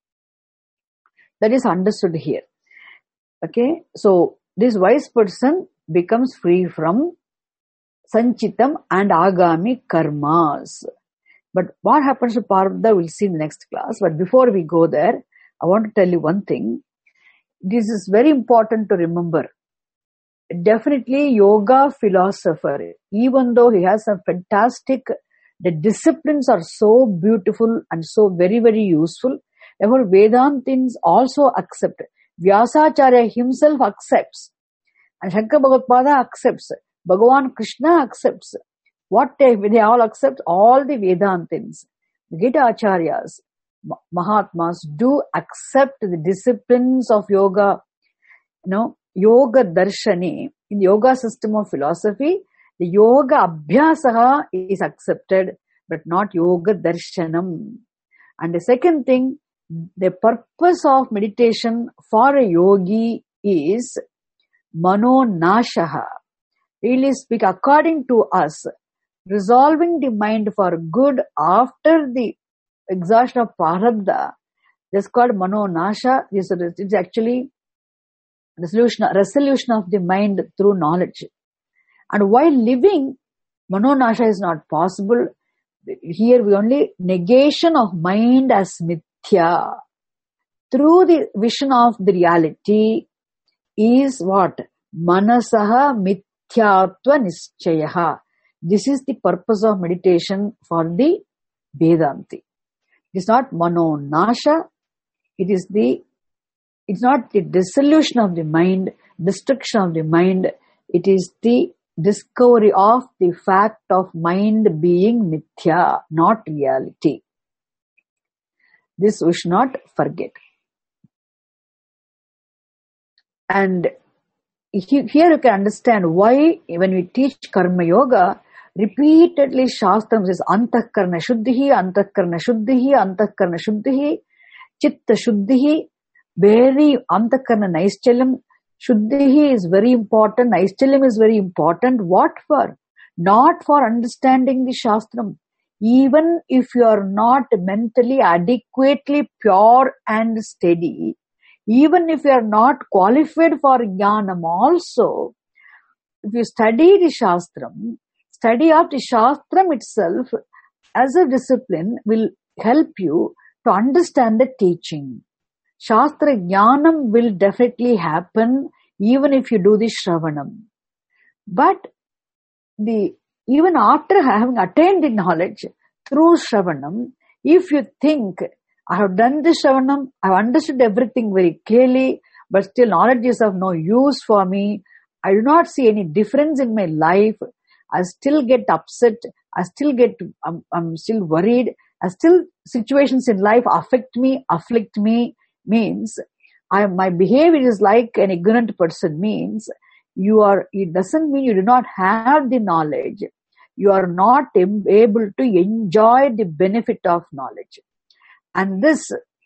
That is understood here. Okay, so this wise person becomes free from sanchitam and agami karmas. But what happens to prarabdha, we'll see in the next class. But before we go there, I want to tell you one thing. This is very important to remember. Definitely, yoga philosopher, even though he has some fantastic, the disciplines are so beautiful and so very, very useful. Therefore, Vedantins also accept. Vyasacharya himself accepts. And Shankara Bhagavad accepts. Bhagavan Krishna accepts. What they all accept? All the Vedantins, Gita Acharyas, Mahatmas do accept the disciplines of yoga. Yoga darshani, in the yoga system of philosophy, the yoga abhyasaha is accepted, but not yoga darshanam. And the second thing, the purpose of meditation for a yogi is mano nashaha. Really speak, according to us, resolving the mind for good after the exhaustion of prarabdha, this is called mano nasha. This is actually resolution of the mind through knowledge. And while living, mano nasha is not possible. Here we only negation of mind as mithya. Through the vision of the reality is what? Manasaha mithyatva nischyaha. This is the purpose of meditation for the Vedanti. It is not mano nasha. It's not the dissolution of the mind, destruction of the mind. It is the discovery of the fact of mind being mithya, not reality. This we should not forget. And here you can understand why when we teach Karma Yoga, repeatedly Shastram says Antakarna Shuddhihi, Antakarna Shuddhihi, Antakarna Shuddhihi, Chitta Shuddhihi. Very Antakarna Naischalyam. Shuddhihi is very important. Naischalyam is very important. What for? Not for understanding the Shastram. Even if you are not mentally adequately pure and steady, even if you are not qualified for Jnanam also, if you study the Shastram, study of the Shastram itself as a discipline will help you to understand the teaching. Shastra Jnanam will definitely happen even if you do the Shravanam. But even after having attained the knowledge through Shravanam, if you think, I have done the Shravanam, I have understood everything very clearly, but still knowledge is of no use for me, I do not see any difference in my life, I still get upset, I'm still worried, situations in life afflict me, means my behavior is like an ignorant person, means it doesn't mean you do not have the knowledge. You are not able to enjoy the benefit of knowledge. And this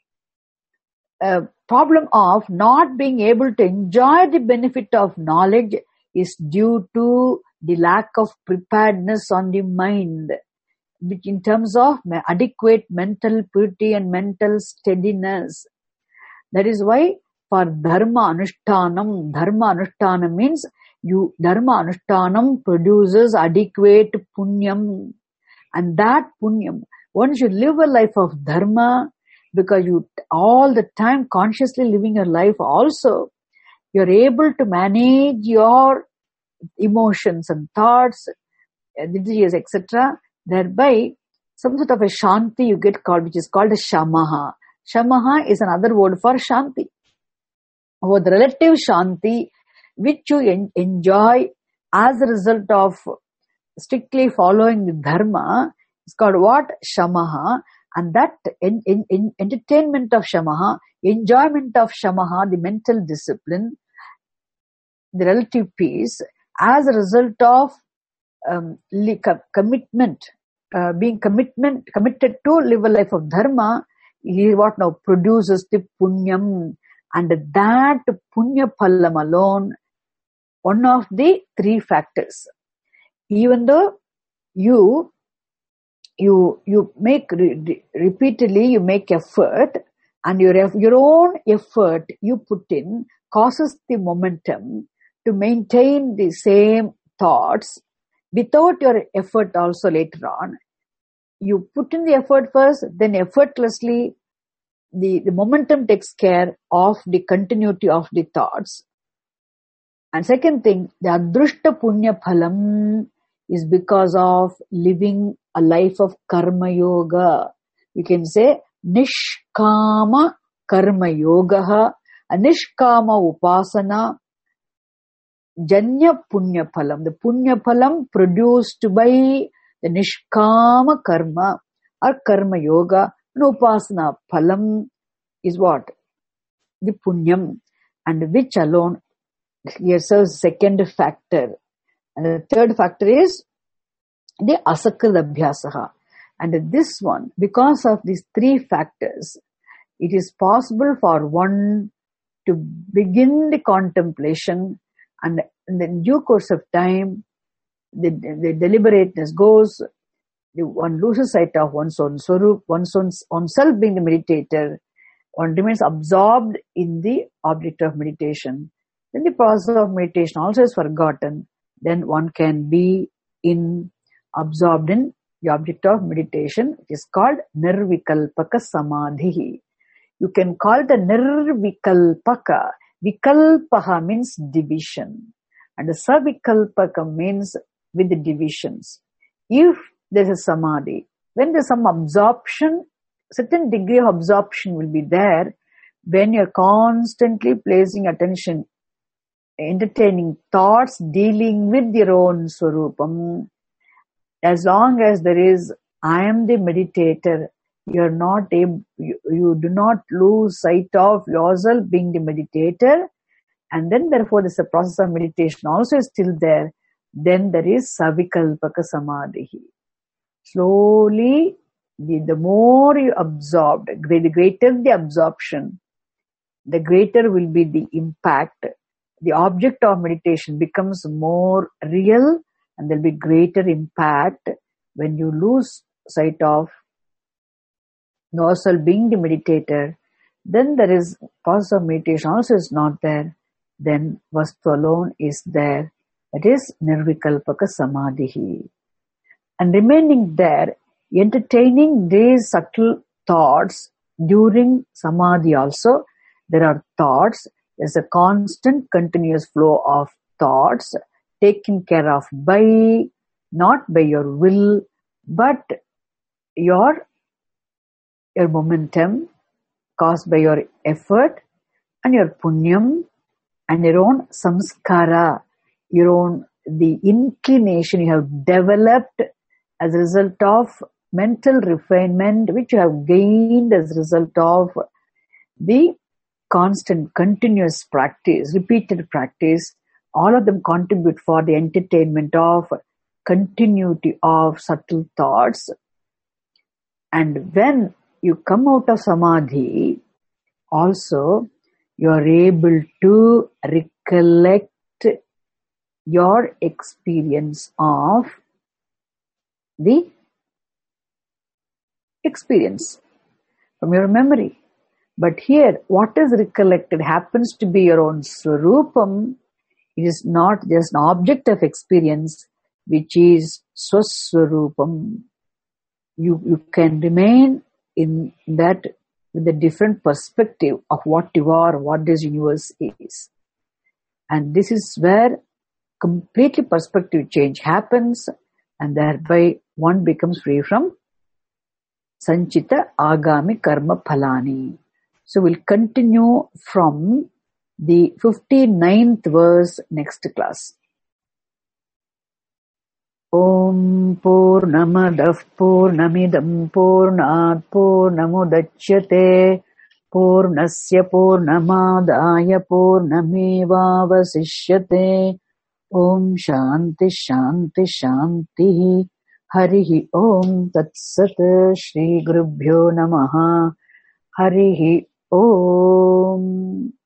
problem of not being able to enjoy the benefit of knowledge is due to the lack of preparedness on the mind, which in terms of adequate mental purity and mental steadiness. That is why for dharma anushtanam means dharma anushtanam produces adequate punyam. And that punyam, once you live a life of dharma, because you all the time consciously living your life also, you're able to manage your emotions and thoughts, desires, etc. Thereby, some sort of a shanti you get called, which is called a shamaha. Shamaha is another word for shanti. Or the relative shanti which you enjoy as a result of strictly following the dharma is called what? Shamaha. And that entertainment of shamaha, enjoyment of shamaha, the mental discipline, the relative peace, as a result of commitment, being committed to live a life of dharma, is what now produces the punyam. And that punya phalam alone, one of the three factors. Even though you make repeatedly, you make effort, and your own effort you put in causes the momentum to maintain the same thoughts without your effort also later on. You put in the effort first, then effortlessly the momentum takes care of the continuity of the thoughts. And second thing, the adrushta punya phalam is because of living a life of karma yoga. You can say nishkama karma yoga, a nishkama upasana, janya punya phalam. The punya phalam produced by the nishkama karma or karma yoga, and upasana phalam is what? The punyam, and which alone here serves second factor. And the third factor is the asakrit abhyasaha. And this one, because of these three factors, it is possible for one to begin the contemplation, and in the due course of time, the deliberateness goes, one loses sight of one's own swarup, one's self being the meditator, one remains absorbed in the object of meditation. Then the process of meditation also is forgotten. Then one can be absorbed in the object of meditation, which is called nirvikalpaka samadhi. You can call it a nirvikalpaka. Vikalpaha means division, and the savikalpaka means with the divisions. If there is a samadhi, when there is some absorption, certain degree of absorption will be there when you are constantly placing attention, entertaining thoughts, dealing with your own swarupam. As long as there is, I am the meditator, you do not lose sight of yourself being the meditator, and then therefore this process of meditation also is still there. Then there is savikalpaka samadhi. Slowly, the more you absorb, the greater the absorption, the greater will be the impact. The object of meditation becomes more real, and there will be greater impact when you lose sight of yourself being the meditator. Then there is process of meditation also is not there. Then vastu alone is there. That is nirvikalpaka samadhi. And remaining there, entertaining these subtle thoughts during samadhi also, there are thoughts. There's a constant continuous flow of thoughts taken care of not by your will, but your momentum caused by your effort and your punyam and your own samskara, the inclination you have developed as a result of mental refinement, which you have gained as a result of the constant, continuous practice, repeated practice. All of them contribute for the entertainment of continuity of subtle thoughts. And when you come out of samadhi, also you are able to recollect your experience of the experience from your memory. But here, what is recollected happens to be your own Swarupam. It is not just an object of experience, which is Swaswarupam. You can remain in that with a different perspective of what you are, what this universe is. And this is where completely perspective change happens, and thereby one becomes free from Sanchita Agami Karma Phalani. So we'll continue from the 59th verse next class. Om Purnamadah Purnamidam Purnat Purnamudachyate Purnasya Purnamadaya Purnamevavasishyate. Om Shanti Shanti Shanti. Harihi Om Tat Sat. Shri Gurubhyo Namaha. Harihi Om.